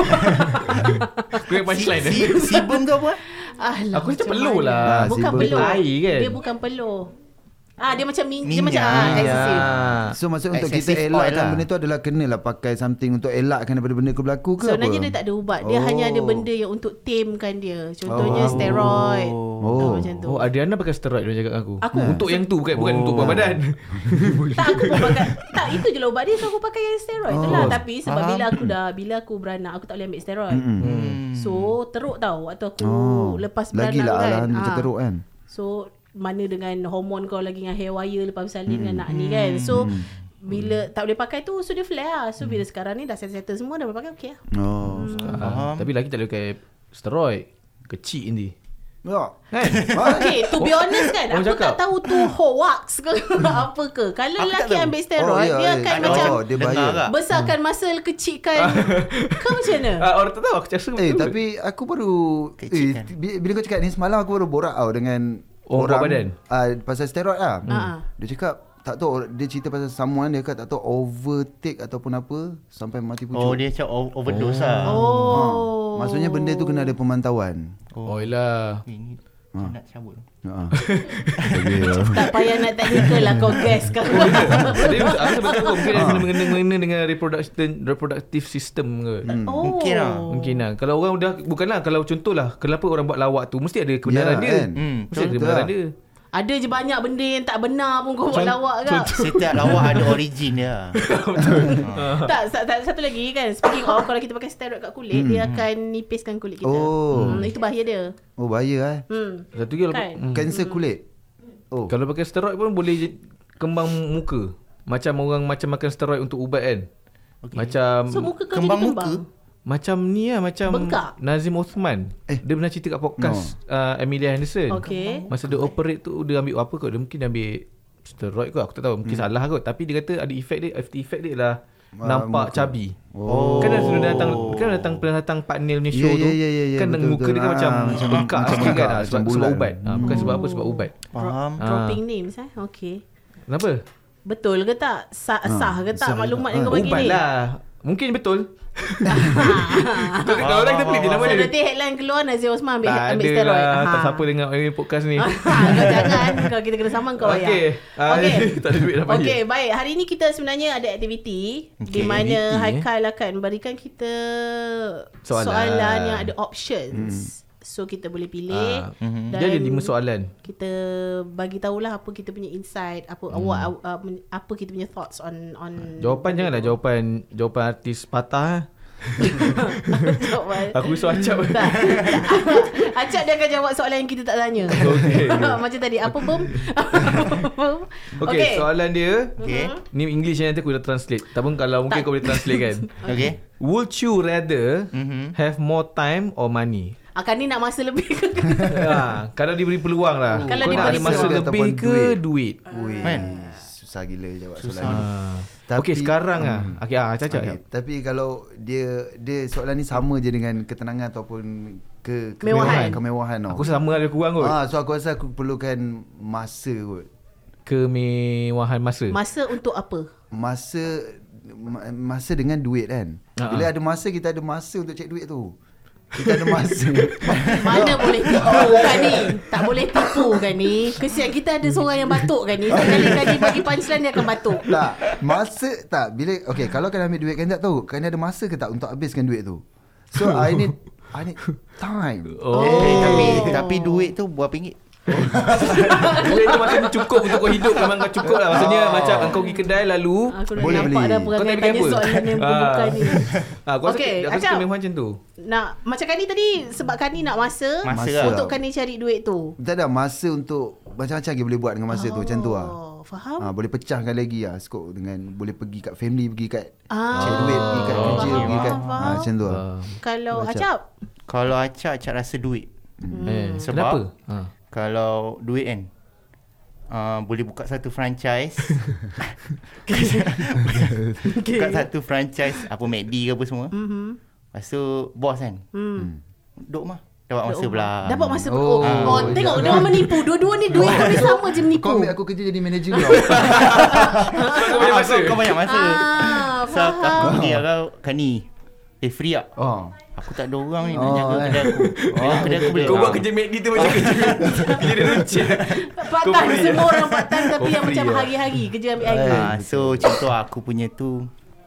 Speaker 2: Aku yang punchline eh.
Speaker 3: Sibum tu apa?
Speaker 1: Alah,
Speaker 2: Aku macam
Speaker 1: macam
Speaker 2: peluh
Speaker 1: mana?
Speaker 2: lah.
Speaker 1: Bukan
Speaker 4: Sebab
Speaker 1: peluh.
Speaker 2: air kan?
Speaker 1: Dia bukan peluh. Ah, dia macam min- dia
Speaker 3: Minyak.
Speaker 1: macam ah,
Speaker 2: Ya.
Speaker 1: excessive.
Speaker 4: So maksud untuk kita
Speaker 3: Excessive oil
Speaker 4: elakkan
Speaker 3: lah.
Speaker 4: benda tu adalah kenalah pakai something untuk elakkan daripada benda tu berlaku ke
Speaker 1: Sebenarnya
Speaker 4: apa?
Speaker 1: dia tak ada ubat. Dia
Speaker 4: Oh.
Speaker 1: hanya ada benda yang untuk tamekan dia. Contohnya
Speaker 4: Oh.
Speaker 1: steroid.
Speaker 4: Oh.
Speaker 1: Ah, macam tu.
Speaker 2: Oh, Adriana pakai steroid dia cakap dengan aku.
Speaker 1: Aku-
Speaker 2: Untuk yang tu bukan bukan
Speaker 4: Oh.
Speaker 2: untuk buat badan.
Speaker 1: Tak, aku pun pakai. Tak, itu je lah ubat dia. So aku pakai yang steroid tu lah.
Speaker 4: Oh.
Speaker 1: Tapi sebab
Speaker 3: Faham.
Speaker 1: bila aku dah, bila aku beranak, aku tak boleh ambil steroid.
Speaker 4: Mm-mm.
Speaker 3: Hmm.
Speaker 1: So teruk tau waktu aku
Speaker 4: Oh.
Speaker 1: lepas beranak
Speaker 4: Lagilah
Speaker 1: kan.
Speaker 4: alahan macam
Speaker 1: Ah.
Speaker 4: teruk kan.
Speaker 1: So mana dengan hormon kau lagi dengan hair wire lepas bersalin
Speaker 4: Hmm.
Speaker 1: dengan nak ni kan. So bila tak boleh pakai tu, so dia flare lah. So
Speaker 4: Hmm.
Speaker 1: bila sekarang ni dah settle semua, dah boleh pakai, okey lah.
Speaker 4: Oh.
Speaker 2: Ah, tapi lagi tak boleh pakai steroid. Kecil ni.
Speaker 4: Ya.
Speaker 2: Kan?
Speaker 1: Okay, to be honest kan,
Speaker 2: Orang
Speaker 1: aku
Speaker 2: cakap.
Speaker 1: tak tahu tu hoax ke apa ke. Kalau
Speaker 3: Aku tak
Speaker 1: lelaki
Speaker 3: tahu.
Speaker 1: ambil steroid,
Speaker 4: Oh, ya,
Speaker 1: dia
Speaker 4: ya.
Speaker 1: akan
Speaker 3: Ada
Speaker 1: macam
Speaker 4: Oh, dia
Speaker 3: dengar
Speaker 4: bahaya.
Speaker 3: tak?
Speaker 1: besarkan muscle, kecilkan. Kau macam mana?
Speaker 2: Ah, orang tak tahu aku rasa
Speaker 4: Eh
Speaker 2: betul.
Speaker 4: tapi aku baru eh,
Speaker 3: Kecilkan.
Speaker 4: bi- bila kau cakap ni semalam aku baru borak tau dengan
Speaker 2: Orang buat badan?
Speaker 4: uh, pasal steroid lah.
Speaker 1: Ah.
Speaker 4: Dia cakap tak tahu dia cerita pasal someone dia kata tak tahu overtake ataupun apa sampai mati pucuk.
Speaker 3: Oh dia macam o- overdose lah.
Speaker 1: Oh.
Speaker 4: Maksudnya benda tu kena ada pemantauan.
Speaker 2: Oh, yelah.
Speaker 3: Eh, ni
Speaker 4: Ha.
Speaker 3: nak cabut.
Speaker 4: Ha. Okay.
Speaker 1: Tak payah nak technical lah kau guess kau.
Speaker 2: Tapi aku rasa betul kau mungkin ada mengena-mengena dengan reproduction reproductive system ke.
Speaker 4: Hmm.
Speaker 1: Oh.
Speaker 3: Mungkin lah.
Speaker 2: Mungkin lah. Kalau orang dah bukanlah kalau contohlah kenapa orang buat lawak tu mesti ada kebenaran
Speaker 4: Ya,
Speaker 2: dia.
Speaker 4: kan?
Speaker 3: Hmm,
Speaker 2: Mesti ada
Speaker 4: betul
Speaker 2: kebenaran
Speaker 4: lah.
Speaker 2: dia.
Speaker 1: Ada je banyak benda yang tak benar pun kau buat
Speaker 2: Cont-
Speaker 1: lawak kak.
Speaker 3: Setiap lawak ada origin dia.
Speaker 1: Tak, sa- sa- satu lagi kan. Speaking of, kalau kita pakai steroid kat kulit, dia akan nipiskan kulit kita.
Speaker 4: Oh.
Speaker 1: Hmm, itu bahaya dia.
Speaker 4: Oh bahaya eh.
Speaker 1: Hmm.
Speaker 2: Satu lagi
Speaker 1: Kan?
Speaker 2: hmm.
Speaker 4: Kanser kulit. Oh.
Speaker 2: Kalau pakai steroid pun boleh je- kembang muka. Macam orang macam makan steroid untuk ubat kan.
Speaker 3: Okay.
Speaker 2: Macam
Speaker 1: So muka kau
Speaker 3: Kembang
Speaker 1: jadi
Speaker 3: muka?
Speaker 1: kembang.
Speaker 2: Macam ni lah, macam
Speaker 1: Bengkak.
Speaker 2: Nazim Osman. Eh. Dia pernah cerita kat podcast no. uh, Amelia Henderson.
Speaker 1: Okay.
Speaker 2: Masa dia operate tu, dia ambil apa kot? Dia mungkin ambil steroid kot, aku tak tahu. Mungkin hmm. salah kot. Tapi dia kata ada efek dia, after effect dia lah uh, nampak muka. Cabi. Oh. Kan dah datang, kan datang pernah datang Pak Neil punya show yeah, tu. Yeah, yeah, yeah, kan betul, muka betul. Dia kan ah, macam bengkak sikit kan. Sebab, sebab ubat. Ha, bukan sebab apa, sebab ubat.
Speaker 3: Faham.
Speaker 1: Dropping names eh. Okay.
Speaker 2: Kenapa?
Speaker 1: Betul ke tak? Sah, ha, sah ke tak maklumat yang kau bagi
Speaker 2: ubat
Speaker 1: ni?
Speaker 2: Ubat lah. Mungkin betul. Betul ke orang kita pelik je nama
Speaker 1: so,
Speaker 2: dia.
Speaker 1: nanti headline keluar Nazir Osman ambil,
Speaker 2: tak
Speaker 1: ambil steroid.
Speaker 2: Lah,
Speaker 1: ha.
Speaker 2: tak siapa dengar ini podcast ni.
Speaker 1: Kau jangan. Kalau kita kena saman kau ayah.
Speaker 2: Okay. Okay. Tak ada duit dah panggil.
Speaker 1: Okay, baik. Hari ni kita sebenarnya ada aktiviti okay. di mana Haikal akan berikan kita soalan, soalan yang ada options. Hmm. So kita boleh pilih.
Speaker 2: Ah. Dan dia ada lima soalan.
Speaker 1: Kita bagi tahulah apa kita punya insight, apa hmm. awak uh, apa kita punya thoughts on on
Speaker 2: jawapan janganlah jawapan jawapan artis patah. Aku risau Acap.
Speaker 1: Acap dia akan jawab soalan yang kita tak tanya.
Speaker 2: Okay.
Speaker 1: Macam tadi apa bom?
Speaker 2: okay, okay, soalan dia okay. Ni English yang nanti aku dah translate. Tak pun kalau mungkin tak. Kau boleh translate kan.
Speaker 3: Okay.
Speaker 2: Would you rather mm-hmm. have more time or money?
Speaker 1: Akan ni nak masa lebih ke?
Speaker 2: ha, kalau diberi peluang lah.
Speaker 1: Oh. Kalau
Speaker 2: kau nak ada masa lebih ke duit?
Speaker 4: duit.
Speaker 3: Man.
Speaker 4: Susah gila jawab
Speaker 3: Susah.
Speaker 4: soalan ni.
Speaker 2: Tapi, okay sekarang hmm. lah. Okay, ah, cacat.
Speaker 4: Okay. Tapi kalau dia dia soalan ni sama je dengan ketenangan ataupun ke kemewahan, kemewahan tau.
Speaker 2: Aku sama ada kurang kot.
Speaker 4: Ah, so aku rasa aku perlukan masa kot.
Speaker 2: Kemewahan masa.
Speaker 1: Masa untuk apa?
Speaker 4: Masa masa dengan duit kan. Uh-huh. Bila ada masa, kita ada masa untuk cek duit tu. Kita ada masa.
Speaker 1: Mana boleh tipu kan ni? Tak boleh tipu kan ni? Kesian kita ada seorang yang batuk kan ni. Sekali-kali bagi punchline dia akan batuk.
Speaker 4: Tak, masa tak. Bila okay, kalau kena ambil duit kan tak tahu. Kena ada masa ke tak untuk habiskan duit tu. So I need I need time.
Speaker 3: Oh. Eh, tapi tapi duit tu berapa ringgit?
Speaker 2: Duit tu maksudnya cukup untuk kau hidup. Memang kau cukup lah. Maksudnya oh. macam kau pergi kedai lalu
Speaker 1: aku boleh beli. Kau tak tanya soalan yang bukan ni.
Speaker 2: Ah, kau okay, rasa Acap memang macam tu.
Speaker 1: Nak macam Kani tadi, sebab Kani nak masa, masa, masa untuk Kani cari duit tu.
Speaker 4: Tak ada masa untuk macam-macam lagi boleh buat dengan masa oh, tu. Macam tu lah.
Speaker 1: Faham?
Speaker 4: Ha, boleh pecahkan lagi lah skop dengan boleh pergi kat family, pergi kat
Speaker 1: ah,
Speaker 4: cari duit, pergi kat
Speaker 1: oh,
Speaker 4: kerja,
Speaker 1: faham,
Speaker 4: pergi kat
Speaker 1: faham.
Speaker 4: Ha, macam tu lah.
Speaker 1: Kalau Acap?
Speaker 3: Kalau Acap, Acap rasa duit.
Speaker 2: Hmm. Eh,
Speaker 3: sebab
Speaker 2: kenapa? Ha.
Speaker 3: Kalau duit kan uh, boleh buka satu franchise. okay. Buka satu franchise apa McD ke apa semua. Mm-hmm. Lepas tu bos kan. Mm. Duk mah dapat masa pula.
Speaker 1: Dapat masa pula. Oh, oh, oh tengok dia orang menipu. Dua-dua ni duit kau ni sama je menipu.
Speaker 4: Kau ambil aku kerja jadi manager kau.
Speaker 3: Kau banyak masa. Kau banyak masa.
Speaker 1: Ah,
Speaker 3: so aku pergi kau kan ni. Eh free tak?
Speaker 4: Oh.
Speaker 3: Aku tak ada orang ni nak oh, jaga kedai aku.
Speaker 2: Oh, kedai aku boleh. Kau buat kerja McD tu macam kerja. Kerja dia runcit.
Speaker 1: Part-time semua orang part-time tapi yang macam hari-hari kerja ambil hari.
Speaker 3: Ah, so contoh aku punya tu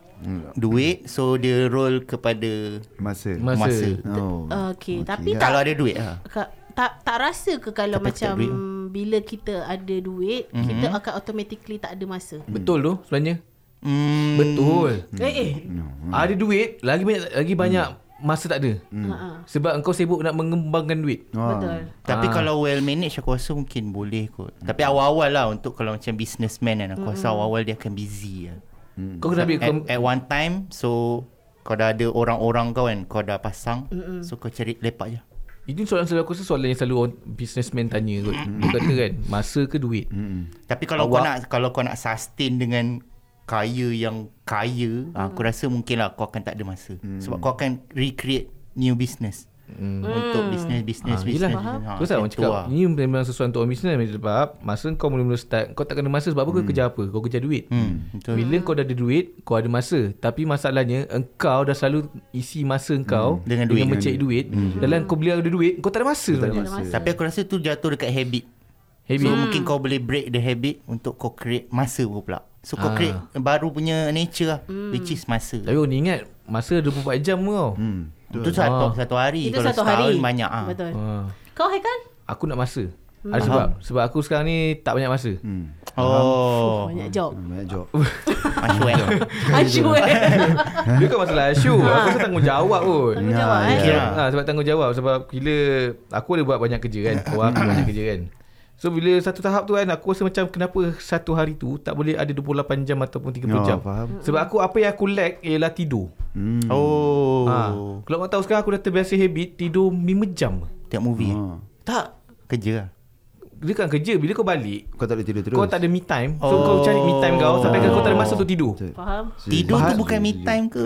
Speaker 3: duit, so dia roll kepada
Speaker 4: masa.
Speaker 3: Masa. masa.
Speaker 1: Oh. Okey, okay. Tapi
Speaker 3: tak, kalau ada duit ah.
Speaker 1: Tak tak rasa ke kalau tapi macam bila kita ada duit, mm-hmm. kita akan automatically tak ada masa.
Speaker 2: Betul tu sebenarnya.
Speaker 3: Hmm.
Speaker 2: Betul.
Speaker 1: Eh eh.
Speaker 2: Hmm. Ada duit, lagi banyak lagi banyak hmm. masa tak ada. Hmm. Sebab engkau sibuk nak mengembangkan duit.
Speaker 1: Betul.
Speaker 3: Tapi ha. kalau well managed aku rasa mungkin boleh kot. Hmm. Tapi awal-awal lah untuk kalau macam businessman kan, aku hmm. rasa awal-awal dia akan busy lah. Hmm. Kau kena ambil at, at one time, so kau dah ada orang-orang kau kan, kau dah pasang, hmm. so kau cari lepak je.
Speaker 2: Itu soalan selalu aku rasa soalan yang selalu orang businessman tanya kot. Dia kata kan, masa ke duit?
Speaker 3: Hmm. Tapi kalau Awak, kau nak kalau kau nak sustain dengan kaya yang kaya, hmm. aku rasa mungkin lah kau akan tak ada masa. Hmm. Sebab kau akan recreate new business. Hmm. Untuk business, business, ha, business.
Speaker 2: Ha, Terus lah orang cakap, lah. Ni memang sesuatu untuk business. Sebab masa kau mula-mula start, kau tak kena masa sebab apa? Hmm. Kau kerja apa? Kau kerja duit. Hmm. Bila kau dah ada duit, kau ada masa. Tapi masalahnya, engkau dah selalu isi masa engkau hmm. dengan, dengan mencari duit. Hmm. Dalam kau bila ada duit, kau tak ada masa.
Speaker 4: Tak ada masa.
Speaker 3: Tapi aku rasa tu jatuh dekat habit. habit. So hmm. mungkin kau boleh break the habit untuk kau create masa pula. So kau ah. create baru punya nature lah, hmm. which is masa.
Speaker 2: Tapi kau ni ingat masa dua puluh empat jam kau. Hmm.
Speaker 3: Itu satu, ah. satu hari.
Speaker 1: Itu
Speaker 3: kalau
Speaker 1: satu
Speaker 3: setahun
Speaker 1: hari.
Speaker 3: banyak ah.
Speaker 1: Betul. Ah. Kau Haikal?
Speaker 2: Aku nak masa. Hmm. Ada sebab sebab aku sekarang ni tak banyak masa. Hmm.
Speaker 3: Oh,
Speaker 1: banyak job.
Speaker 4: Banyak job.
Speaker 3: Asyuk.
Speaker 1: Asyuk.
Speaker 2: Dia kan masalah asyuk. Aku rasa tanggungjawab pun.
Speaker 1: Tanggungjawab eh.
Speaker 2: Ya. Ha, sebab tanggungjawab sebab bila aku ada buat banyak kerja kan. Orang aku banyak kerja kan. So bila satu tahap tu kan, aku rasa macam kenapa satu hari tu tak boleh ada dua puluh lapan jam ataupun tiga puluh oh, jam.
Speaker 4: Faham.
Speaker 2: Sebab aku apa yang aku lack ialah tidur.
Speaker 3: hmm. Oh
Speaker 2: ha. Kalau awak tahu sekarang aku dah terbiasa habit tidur lima jam
Speaker 3: tiap movie
Speaker 2: ha. Tak
Speaker 3: kerja lah.
Speaker 2: Dia kan kerja. Bila kau balik,
Speaker 4: kau tak boleh tidur terus.
Speaker 2: Kau tak ada me time. So oh. kau cari me time kau sampai kau tak ada masa untuk tidur.
Speaker 1: Faham?
Speaker 3: Tidur Faham. tu bukan me time ke?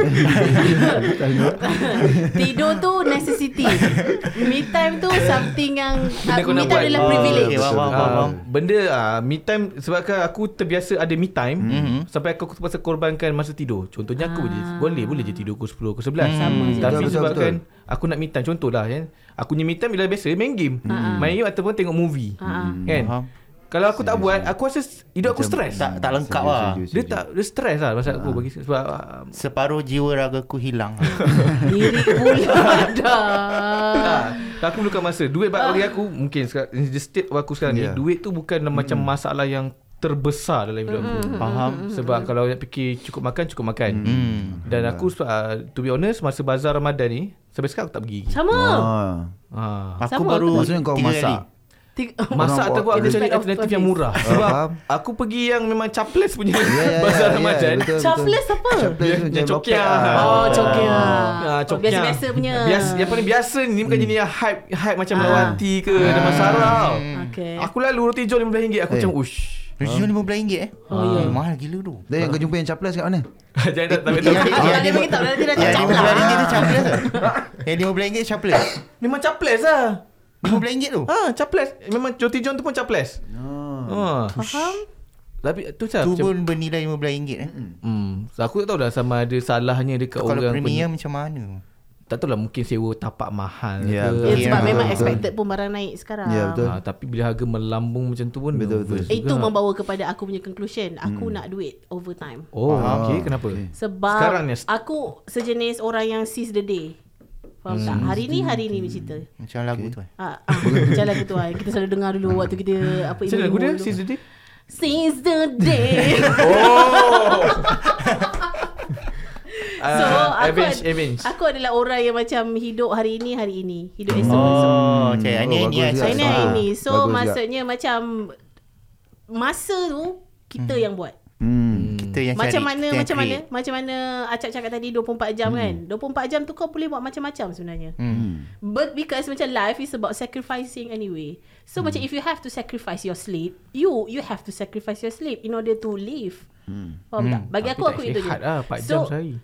Speaker 1: Tidur tu necessity. Me time tu something yang uh, me time buat. adalah privilege.
Speaker 3: Okay, faham, faham, faham.
Speaker 2: Uh, benda uh, me time sebabkan aku terbiasa ada me time mm-hmm. sampai aku terpaksa korbankan masa tidur. Contohnya aku ah. boleh boleh je tidur pukul sepuluh, pukul sebelas.
Speaker 1: Hmm.
Speaker 2: Tapi
Speaker 4: betul,
Speaker 2: sebabkan
Speaker 4: betul.
Speaker 2: aku nak me time, contohlah kan. Aku punya me time bila biasa main game. Hmm. Main game ataupun tengok movie. Hmm. Kan? Faham. Kalau aku tak buat, aku rasa hidup aku stres.
Speaker 3: Tak tak lengkap lah.
Speaker 2: Dia tak dia stres lah masa aku bagi sebab uh,
Speaker 3: separuh jiwa ragaku hilang.
Speaker 1: Diri pula dah.
Speaker 2: Aku bukan masa. Duit bagi aku mungkin the state aku sekarang yeah. ni, duit tu bukan mm. macam masalah yang terbesar dalam hidup aku.
Speaker 1: Mm.
Speaker 2: Faham? Sebab kalau nak fikir cukup makan, cukup makan. Mm. Dan aku uh, to be honest, masa bazar Ramadan ni sampai sekarang aku tak pergi.
Speaker 1: Sama.
Speaker 2: Ah.
Speaker 3: Ah. Aku
Speaker 1: Sama.
Speaker 3: baru
Speaker 4: maksudnya kau masak.
Speaker 2: Masak ataupun aku cari alternatif yang murah. Sebab aku pergi yang memang caples punya yeah, bazar Ramadan.
Speaker 4: Yeah, yeah,
Speaker 1: caples apa?
Speaker 2: Yang cokia.
Speaker 1: Oh, cokia.
Speaker 2: Ah, cokia.
Speaker 1: Biasa-biasa punya.
Speaker 2: Biasa, yang paling biasa ni bukan jenis yang hype hype macam melawati ke dan masarau.
Speaker 1: Okay.
Speaker 2: Aku lalu roti john lima belas ringgit aku macam ush.
Speaker 3: Roti john lima belas ringgit eh?
Speaker 1: Oh ya.
Speaker 3: Mahal gila tu.
Speaker 4: Dan yang kau jumpa yang caples kat mana?
Speaker 2: Jangan tak tahu.
Speaker 1: Dia dia beritahu dia dah
Speaker 3: Yang
Speaker 1: cakap
Speaker 3: lima belas
Speaker 1: lah.
Speaker 3: ringgit tu caples. Yang lima belas ringgit caples.
Speaker 2: Memang caples lah.
Speaker 3: lima belas ringgit tu.
Speaker 2: Ha, caples. Memang roti john tu pun caples.
Speaker 4: Oh.
Speaker 2: Ha.
Speaker 1: Faham?
Speaker 2: Tapi tu macam
Speaker 3: Tu pun bernilai lima belas ringgit eh.
Speaker 2: Hmm. So, aku tak tahu dah sama ada salahnya dekat
Speaker 3: kalau
Speaker 2: orang
Speaker 3: premium macam mana.
Speaker 2: Tak tahu lah, mungkin sewa tapak mahal
Speaker 4: ya,
Speaker 2: ke.
Speaker 1: Ya, sebab
Speaker 4: ya,
Speaker 1: memang
Speaker 4: betul.
Speaker 1: expected pun barang naik sekarang.
Speaker 4: Ya, betul.
Speaker 2: Ha, tapi bila harga melambung macam tu pun
Speaker 4: betul, betul.
Speaker 1: Itu membawa kepada aku punya conclusion. Aku hmm. nak duit overtime.
Speaker 2: Oh,
Speaker 4: Ah,
Speaker 2: okey. Kenapa?
Speaker 4: okay.
Speaker 1: Sebab
Speaker 2: Sekarang ni
Speaker 1: aku sejenis orang yang seize the day. Faham hmm. tak? Hari ni, hari ni bercerita.
Speaker 3: Macam lagu tu eh.
Speaker 1: Ah, ah, macam lagu tu lah. Kita selalu dengar dulu waktu kita apa
Speaker 2: Macam lagu dia? Seize the day?
Speaker 1: Seize the day.
Speaker 2: Oh.
Speaker 1: So
Speaker 2: uh,
Speaker 1: aku,
Speaker 2: avenge,
Speaker 1: ad-
Speaker 2: avenge.
Speaker 1: aku adalah orang yang macam hidup hari ini, hari ini. Hidup esok.
Speaker 3: Oh, macam
Speaker 4: Hmm.
Speaker 3: ini
Speaker 4: Oh,
Speaker 3: ni
Speaker 4: bagus
Speaker 3: lah.
Speaker 4: juga.
Speaker 1: Hari ni, hari ini. So
Speaker 4: Bagus
Speaker 1: maksudnya juga. Macam masa tu kita hmm. yang buat.
Speaker 4: Hmm.
Speaker 3: Kita yang
Speaker 1: Macam
Speaker 3: cari,
Speaker 1: mana
Speaker 3: kita yang
Speaker 1: macam
Speaker 3: create.
Speaker 1: mana macam mana Acap cakap tadi dua puluh empat jam hmm. kan. dua puluh empat jam tu kau boleh buat macam-macam sebenarnya.
Speaker 3: Hmm.
Speaker 1: But because macam life is about sacrificing anyway. So hmm. macam if you have to sacrifice your sleep, you you have to sacrifice your sleep in order to live. Hmm. Faham hmm. tak? Bagi aku aku itu je.
Speaker 2: Sihat lah empat
Speaker 1: So,
Speaker 2: jam sehari.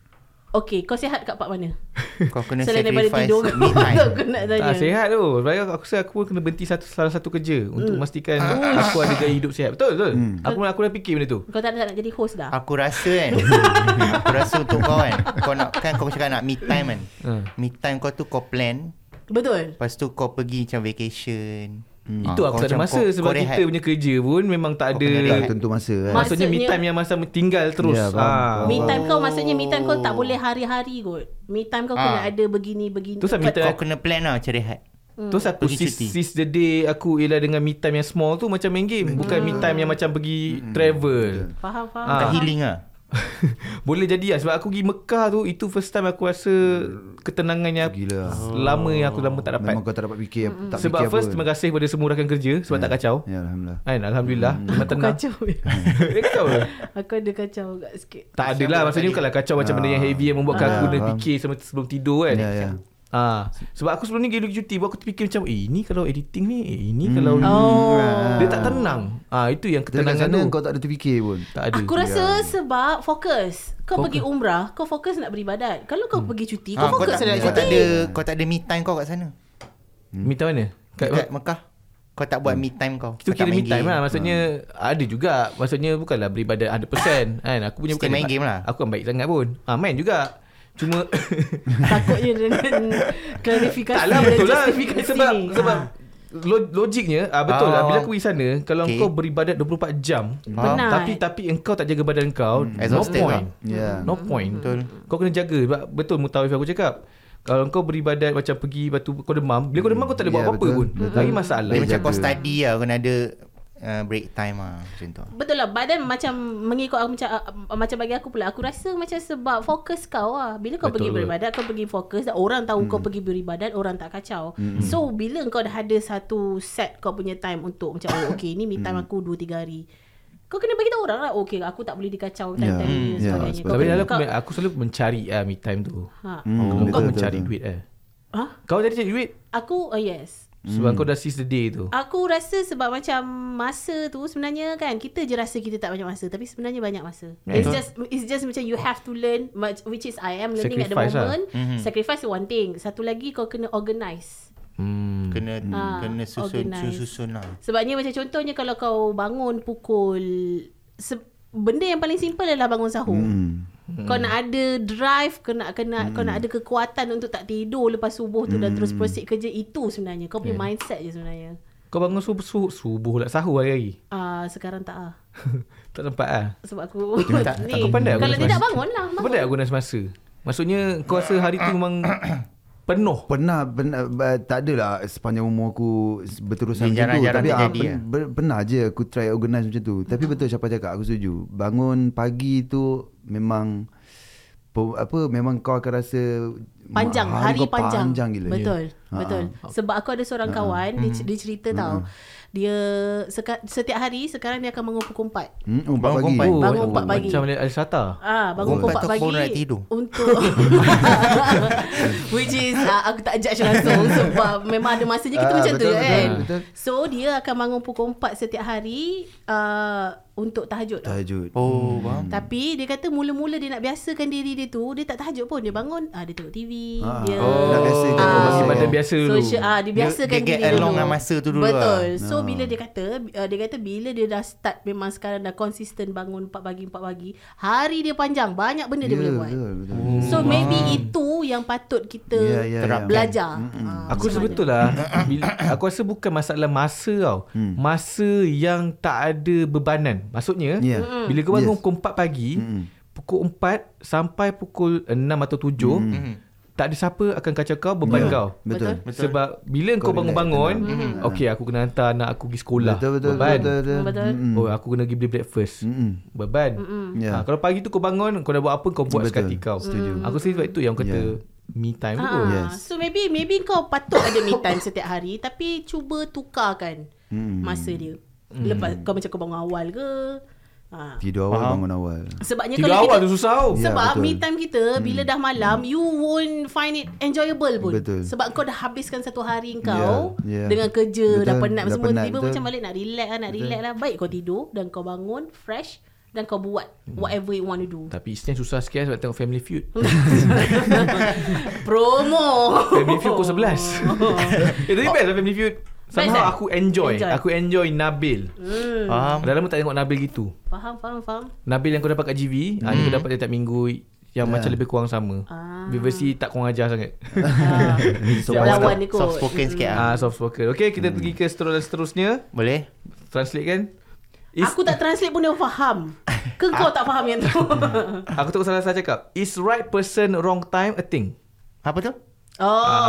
Speaker 1: Okay, kau sihat kat part mana?
Speaker 3: Kau kena
Speaker 1: Selain daripada
Speaker 3: sacrifice
Speaker 1: tidur
Speaker 3: me time.
Speaker 1: aku nak tanya.
Speaker 2: Tak sihat tu. Sebab aku rasa aku pun kena berhenti satu, salah satu kerja untuk
Speaker 1: Hmm.
Speaker 2: memastikan aku ada gaya hidup sihat. Betul betul. Hmm. Aku aku dah fikir benda tu.
Speaker 1: Kau tak nak, nak jadi host dah?
Speaker 3: Aku rasa kan Aku rasa untuk kau kan Kau nak kan kau cakap nak me time kan.
Speaker 2: Hmm.
Speaker 3: Me time kau tu kau plan.
Speaker 1: Betul.
Speaker 3: Lepas tu kau pergi macam vacation.
Speaker 2: Hmm.
Speaker 3: Ah,
Speaker 2: Itu aku
Speaker 3: kau
Speaker 2: tak ada
Speaker 3: macam
Speaker 2: masa
Speaker 3: kau-
Speaker 2: sebab
Speaker 3: kau rehat.
Speaker 2: kita punya kerja pun memang tak
Speaker 3: Kau
Speaker 2: ada
Speaker 3: kena
Speaker 4: Tak
Speaker 3: rehat.
Speaker 4: tentu masa kan.
Speaker 2: maksudnya,
Speaker 1: Maksudnya-
Speaker 2: me time yang masa tinggal terus.
Speaker 4: Ya, faham,
Speaker 2: ah.
Speaker 4: faham.
Speaker 1: Me time kau
Speaker 3: Oh.
Speaker 1: maksudnya me time kau tak boleh hari-hari kot. Me time kau kena
Speaker 3: Ah.
Speaker 1: ada begini-begini.
Speaker 2: Tu sebab me time-
Speaker 3: Kau kena plan lah macam rehat.
Speaker 2: Terus aku
Speaker 3: Pergi
Speaker 2: seize,
Speaker 3: cuti.
Speaker 2: seize the day aku ialah dengan me time yang small tu macam main game. Bukan me time yang macam pergi travel.
Speaker 1: Faham, faham.
Speaker 2: Ah.
Speaker 3: Bukan
Speaker 1: faham.
Speaker 3: healing lah.
Speaker 2: Boleh jadi lah. Sebab aku pergi Mekah tu, itu first time aku rasa ketenangan yang
Speaker 4: Gila.
Speaker 2: lama yang aku lama tak dapat.
Speaker 4: Memang kau tak dapat fikir tak
Speaker 2: Sebab
Speaker 4: fikir
Speaker 2: first
Speaker 4: apa.
Speaker 2: terima kasih kepada semua rakan kerja sebab
Speaker 4: Ya.
Speaker 2: tak kacau.
Speaker 4: Ya, alhamdulillah.
Speaker 2: Kan, Alhamdulillah. Memang
Speaker 1: Aku
Speaker 2: tenang.
Speaker 1: kacau.
Speaker 2: Dia kacau ke?
Speaker 1: Aku ada kacau kat sikit.
Speaker 2: Tak ada lah. Maksudnya bukanlah kacau macam benda yang heavy yang membuatkan
Speaker 4: Ah,
Speaker 2: aku kena
Speaker 4: faham.
Speaker 2: fikir sebelum, sebelum tidur kan.
Speaker 4: Ya, ya.
Speaker 2: Ah, sebab aku sebelum ni pergi cuti, buat aku terfikir macam, eh ini kalau editing ni, eh ini kalau ni.
Speaker 1: Oh.
Speaker 2: Dia tak tenang. Ah, itu yang
Speaker 4: Kita kat
Speaker 2: ketenangan
Speaker 4: sana
Speaker 2: tu.
Speaker 4: kau tak ada terfikir pun.
Speaker 2: Tak ada.
Speaker 1: Aku rasa sebab fokus. Kau
Speaker 2: Fokus.
Speaker 1: pergi umrah, kau fokus nak beribadat. Kalau kau pergi cuti,
Speaker 3: Ah,
Speaker 1: kau fokus
Speaker 3: tak,
Speaker 1: nak
Speaker 3: kau tak
Speaker 1: cuti.
Speaker 3: ada kau tak ada me time kau kat sana.
Speaker 2: Minta mana? Kat,
Speaker 3: Kat Mekah. Kau tak buat me time kau.
Speaker 2: itu
Speaker 3: Kau tak
Speaker 2: kira
Speaker 3: main
Speaker 2: me time
Speaker 3: game.
Speaker 2: lah. Maksudnya ada juga. Maksudnya bukanlah beribadat one hundred percent kan. Aku punya
Speaker 3: Sikit
Speaker 2: bukan
Speaker 3: main game lah.
Speaker 2: Aku kan baik sangat pun. Ah, main juga. Cuma
Speaker 1: Takutnya dengan klarifikasi
Speaker 2: tak lah,
Speaker 1: dan
Speaker 2: betul lah.
Speaker 1: justifikasi
Speaker 2: Sebab
Speaker 1: ni.
Speaker 2: sebab
Speaker 1: Ah.
Speaker 2: lo- logiknya ah, betul
Speaker 3: Ah.
Speaker 2: lah. Bila aku pergi sana, kalau
Speaker 3: Okay.
Speaker 2: kau beribadat dua puluh empat jam,
Speaker 1: Penat.
Speaker 2: tapi tapi engkau tak jaga badan kau, no
Speaker 3: Exhausted
Speaker 2: point.
Speaker 4: Ya.
Speaker 2: No point.
Speaker 3: Betul.
Speaker 2: Kau kena jaga. Sebab betul Mutawif aku cakap. Kalau kau beribadat macam pergi batu kau demam, bila kau demam kau tak boleh buat
Speaker 4: Ya,
Speaker 2: apa-apa
Speaker 4: betul.
Speaker 2: pun.
Speaker 4: Betul.
Speaker 2: Lagi masalah.
Speaker 3: Dia macam
Speaker 4: jaga.
Speaker 3: kau study lah. Kau kena ada uh, break time lah. Macam tu.
Speaker 1: Betul lah. Badan macam mengikut aku, macam uh, macam bagi aku pula. Aku rasa macam sebab fokus kau lah. Bila kau
Speaker 2: Betul.
Speaker 1: pergi beribadat, kau pergi fokus. Dan orang tahu hmm. kau pergi beribadat, orang tak kacau. Hmm. So bila kau dah ada satu set kau punya time untuk macam oh, okay ni me time aku dua tiga hari. Kau kena bagi tahu orang lah. Okay, aku tak boleh dikacau
Speaker 4: Ya.
Speaker 1: time-time ni dan
Speaker 4: Ya,
Speaker 1: sebagainya.
Speaker 2: Tapi
Speaker 1: kena-
Speaker 2: lalu aku, aku selalu mencari ah me time tu.
Speaker 1: Ha.
Speaker 4: Hmm,
Speaker 2: Kau
Speaker 4: betul,
Speaker 2: mencari
Speaker 4: betul.
Speaker 2: duit eh.
Speaker 1: Ha?
Speaker 2: Kau tadi cari duit
Speaker 1: Aku, oh yes.
Speaker 2: sebab kau dah seize the day tu.
Speaker 1: Aku rasa sebab macam masa tu sebenarnya kan kita je rasa kita tak banyak masa tapi sebenarnya banyak masa.
Speaker 2: Yeah.
Speaker 1: It's just it's just macam you have to learn much, which is I am learning at the
Speaker 2: Sacrifice lah.
Speaker 1: moment. Mm-hmm. Sacrifice is one thing. Satu lagi kau kena organize.
Speaker 2: Hmm.
Speaker 3: Kena
Speaker 1: Ah,
Speaker 3: kena susun
Speaker 1: organize.
Speaker 3: susun lah.
Speaker 1: Sebabnya macam contohnya kalau kau bangun pukul se- benda yang paling simple adalah bangun sahur.
Speaker 4: Hmm.
Speaker 1: Kau nak ada drive, kau nak kena kau nak ada kekuatan untuk tak tidur lepas subuh tu dan terus proceed kerja, itu sebenarnya kau punya
Speaker 2: Yeah.
Speaker 1: mindset je sebenarnya.
Speaker 2: Kau bangun subuh, subuh, subuh lah sahur hari-hari.
Speaker 1: Ah uh, sekarang tak ah.
Speaker 2: Tak sempat ah.
Speaker 1: Sebab aku
Speaker 2: tak,
Speaker 1: ni.
Speaker 2: tak kau pandai
Speaker 1: Kalau
Speaker 2: guna
Speaker 1: tidak
Speaker 2: semasa.
Speaker 1: bangun lah
Speaker 2: Kau pandai guna semasa. Maksudnya kau rasa hari tu memang penuh.
Speaker 4: Pernah, pernah uh, tak adalah sepanjang umur aku berterusan
Speaker 3: Dia
Speaker 4: macam tu.
Speaker 3: jarang-jarang
Speaker 4: Tapi ah,
Speaker 3: terjadi
Speaker 4: pen,
Speaker 3: lah.
Speaker 4: ber, pernah je aku try organize macam tu. Tapi betul siapa cakap, aku setuju. Bangun pagi tu memang pe- apa memang kau akan rasa
Speaker 1: panjang,
Speaker 4: hari,
Speaker 1: hari
Speaker 4: kau
Speaker 1: panjang.
Speaker 4: panjang gila.
Speaker 1: Betul,
Speaker 4: Ha,
Speaker 1: betul.
Speaker 4: ha.
Speaker 1: Sebab aku ada seorang kawan, dia, dia cerita tau. Dia seka, setiap hari sekarang dia akan bangun pukul empat.
Speaker 4: Hmm, oh, empat
Speaker 3: Bangun
Speaker 4: pagi.
Speaker 3: pukul
Speaker 1: Oh, bangun empat pagi.
Speaker 2: Macam Al-Sata.
Speaker 1: Ah, bangun pukul
Speaker 3: Empat
Speaker 1: empat
Speaker 3: tu
Speaker 1: pagi
Speaker 3: kau nak tidur.
Speaker 1: untuk which is uh, aku tak judge langsung sebab memang ada masanya kita
Speaker 4: Ah,
Speaker 1: macam
Speaker 4: betul,
Speaker 1: tu kan.
Speaker 4: betul, betul.
Speaker 1: So dia akan bangun pukul empat setiap hari uh, untuk tahajud. tau.
Speaker 4: Tahajud.
Speaker 3: Oh, faham.
Speaker 1: Tapi dia kata mula-mula dia nak biasakan diri dia tu, dia tak tahajud pun, dia bangun ah dia tengok T V,
Speaker 4: Ah,
Speaker 1: dia
Speaker 2: Oh,
Speaker 4: dah biasa kan,
Speaker 2: ah,
Speaker 4: dah biasa
Speaker 2: badan
Speaker 4: kan.
Speaker 2: biasa dulu.
Speaker 1: social ah dia biasakan
Speaker 3: Dia- dia
Speaker 1: diri
Speaker 3: get along
Speaker 1: dulu.
Speaker 3: dengan masa tu dulu
Speaker 1: Betul.
Speaker 3: lah.
Speaker 1: So
Speaker 4: Ah.
Speaker 1: bila dia kata uh, dia kata bila dia dah start memang sekarang dah konsisten bangun empat pagi empat pagi, hari dia panjang, banyak benda dia
Speaker 4: Ya,
Speaker 1: boleh buat.
Speaker 4: betul, betul.
Speaker 1: So maybe itu yang patut kita
Speaker 4: Ya, ya, ya.
Speaker 1: belajar. Ah,
Speaker 2: Aku rasa
Speaker 1: sebenarnya.
Speaker 2: betul lah. Bila, aku rasa bukan masalah masa tau.
Speaker 4: Hmm.
Speaker 2: Masa yang tak ada bebanan. Maksudnya,
Speaker 4: Ya.
Speaker 2: bila kau bangun
Speaker 4: Yes.
Speaker 2: pukul empat pagi,
Speaker 4: Mm-mm.
Speaker 2: pukul empat sampai pukul enam atau tujuh, tak ada siapa akan kacau kau, beban
Speaker 4: Ya.
Speaker 2: kau.
Speaker 4: Betul.
Speaker 3: Betul.
Speaker 2: Sebab bila kau,
Speaker 4: Kau
Speaker 2: bangun-bangun,
Speaker 4: relax,
Speaker 2: okey aku kena hantar anak aku pergi sekolah.
Speaker 4: Betul, betul,
Speaker 2: beban.
Speaker 4: betul, betul.
Speaker 1: Betul.
Speaker 4: Mm-mm.
Speaker 2: Oh, aku kena pergi beli breakfast.
Speaker 4: Mm-mm.
Speaker 2: Beban.
Speaker 4: Ya.
Speaker 2: Ha, kalau pagi tu kau bangun, kau nak buat apa, kau buat
Speaker 4: Betul.
Speaker 2: sekali kau.
Speaker 4: Setuju.
Speaker 2: Aku rasa sebab itu yang kata
Speaker 4: Ya.
Speaker 2: me time tu.
Speaker 1: Ah,
Speaker 4: Yes.
Speaker 1: So maybe maybe kau patut ada me time setiap hari tapi cuba tukarkan
Speaker 4: Mm.
Speaker 1: masa dia. Lepas kau macam kau bangun awal ke? Ha.
Speaker 4: Tidur awal,
Speaker 3: Faham.
Speaker 4: bangun awal.
Speaker 1: Sebabnya
Speaker 2: Tidur
Speaker 1: kalau
Speaker 2: awal
Speaker 1: kita
Speaker 2: tu susah tau.
Speaker 4: Ya,
Speaker 1: sebab
Speaker 4: betul.
Speaker 1: me time kita bila dah malam you won't find it enjoyable pun.
Speaker 4: Betul.
Speaker 1: Sebab kau dah habiskan satu hari kau
Speaker 4: Ya, ya.
Speaker 1: dengan kerja,
Speaker 4: Betul,
Speaker 1: dah penat
Speaker 4: dah
Speaker 1: semua,
Speaker 4: penat,
Speaker 1: tiba
Speaker 4: betul.
Speaker 1: macam balik nak relax lah, nak relax lah. Baik kau tidur dan kau bangun fresh dan kau buat whatever you want to do.
Speaker 2: Tapi isteri susah sikit sebab tengok Family Feud.
Speaker 1: Promo.
Speaker 2: Family Feud pukul sebelas. Eh tapi best lah Family Feud.
Speaker 1: Best,
Speaker 2: Somehow
Speaker 1: eh?
Speaker 2: aku enjoy.
Speaker 1: Enjoy.
Speaker 2: Aku enjoy Nabil.
Speaker 1: Hmm.
Speaker 3: Faham.
Speaker 2: Dah lama tak tengok Nabil gitu.
Speaker 1: Faham, faham, faham.
Speaker 2: Nabil yang kau dapat kat G V, ah, ni kau dapat tiap minggu yang macam lebih kurang sama.
Speaker 1: Ah.
Speaker 2: Versi tak kurang ajar sangat.
Speaker 1: Ah.
Speaker 4: So,
Speaker 1: Lawan ni kot.
Speaker 3: Soft spoken sikit
Speaker 2: Ah,
Speaker 3: ah.
Speaker 2: soft spoken. Okay, kita pergi ke seterusnya seterusnya.
Speaker 3: Boleh?
Speaker 2: Translate kan? Is,
Speaker 1: Aku tak translate pun dia faham. Ke kau tak faham yang tu?
Speaker 2: aku tak salah saya cakap. Is right person wrong time a thing?
Speaker 3: Apa tu?
Speaker 1: Oh.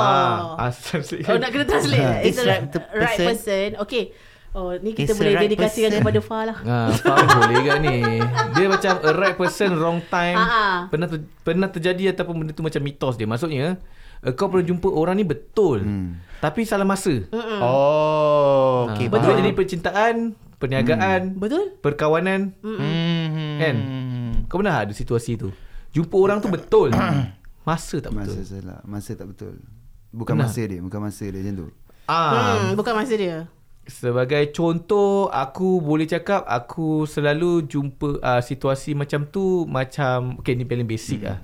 Speaker 2: Ah, ah, translate.
Speaker 1: Oh, nak kena translate. It's
Speaker 3: It's
Speaker 1: the
Speaker 3: right
Speaker 1: right,
Speaker 3: person.
Speaker 1: person. Okay. Oh, ni kita
Speaker 3: It's
Speaker 1: boleh
Speaker 3: a right
Speaker 1: dedikasikan
Speaker 3: person.
Speaker 1: kepada Fah lah.
Speaker 2: Ah, faham boleh kan ni. Dia macam a right person wrong time.
Speaker 1: Ah, ah.
Speaker 2: Pernah ter, pernah terjadi ataupun benda tu macam mitos dia. Maksudnya uh, kau pernah jumpa orang ni betul.
Speaker 4: Hmm.
Speaker 2: Tapi salah masa.
Speaker 1: Mm.
Speaker 3: Oh,
Speaker 2: Ah,
Speaker 3: okey.
Speaker 2: betul
Speaker 3: faham.
Speaker 2: jadi percintaan, perniagaan,
Speaker 1: Betul?
Speaker 2: perkawanan.
Speaker 3: Hmm.
Speaker 2: Kan? Kau pernah ada situasi tu? Jumpa orang tu betul. Masa tak
Speaker 4: Masa
Speaker 2: betul.
Speaker 4: salah. Masa tak betul. Bukan
Speaker 2: Pernah?
Speaker 4: masa dia. Bukan masa dia macam tu.
Speaker 2: Ah,
Speaker 1: Hmm, bukan masa dia.
Speaker 2: sebagai contoh, aku boleh cakap aku selalu jumpa uh, situasi macam tu macam okay ni paling basic hmm. lah.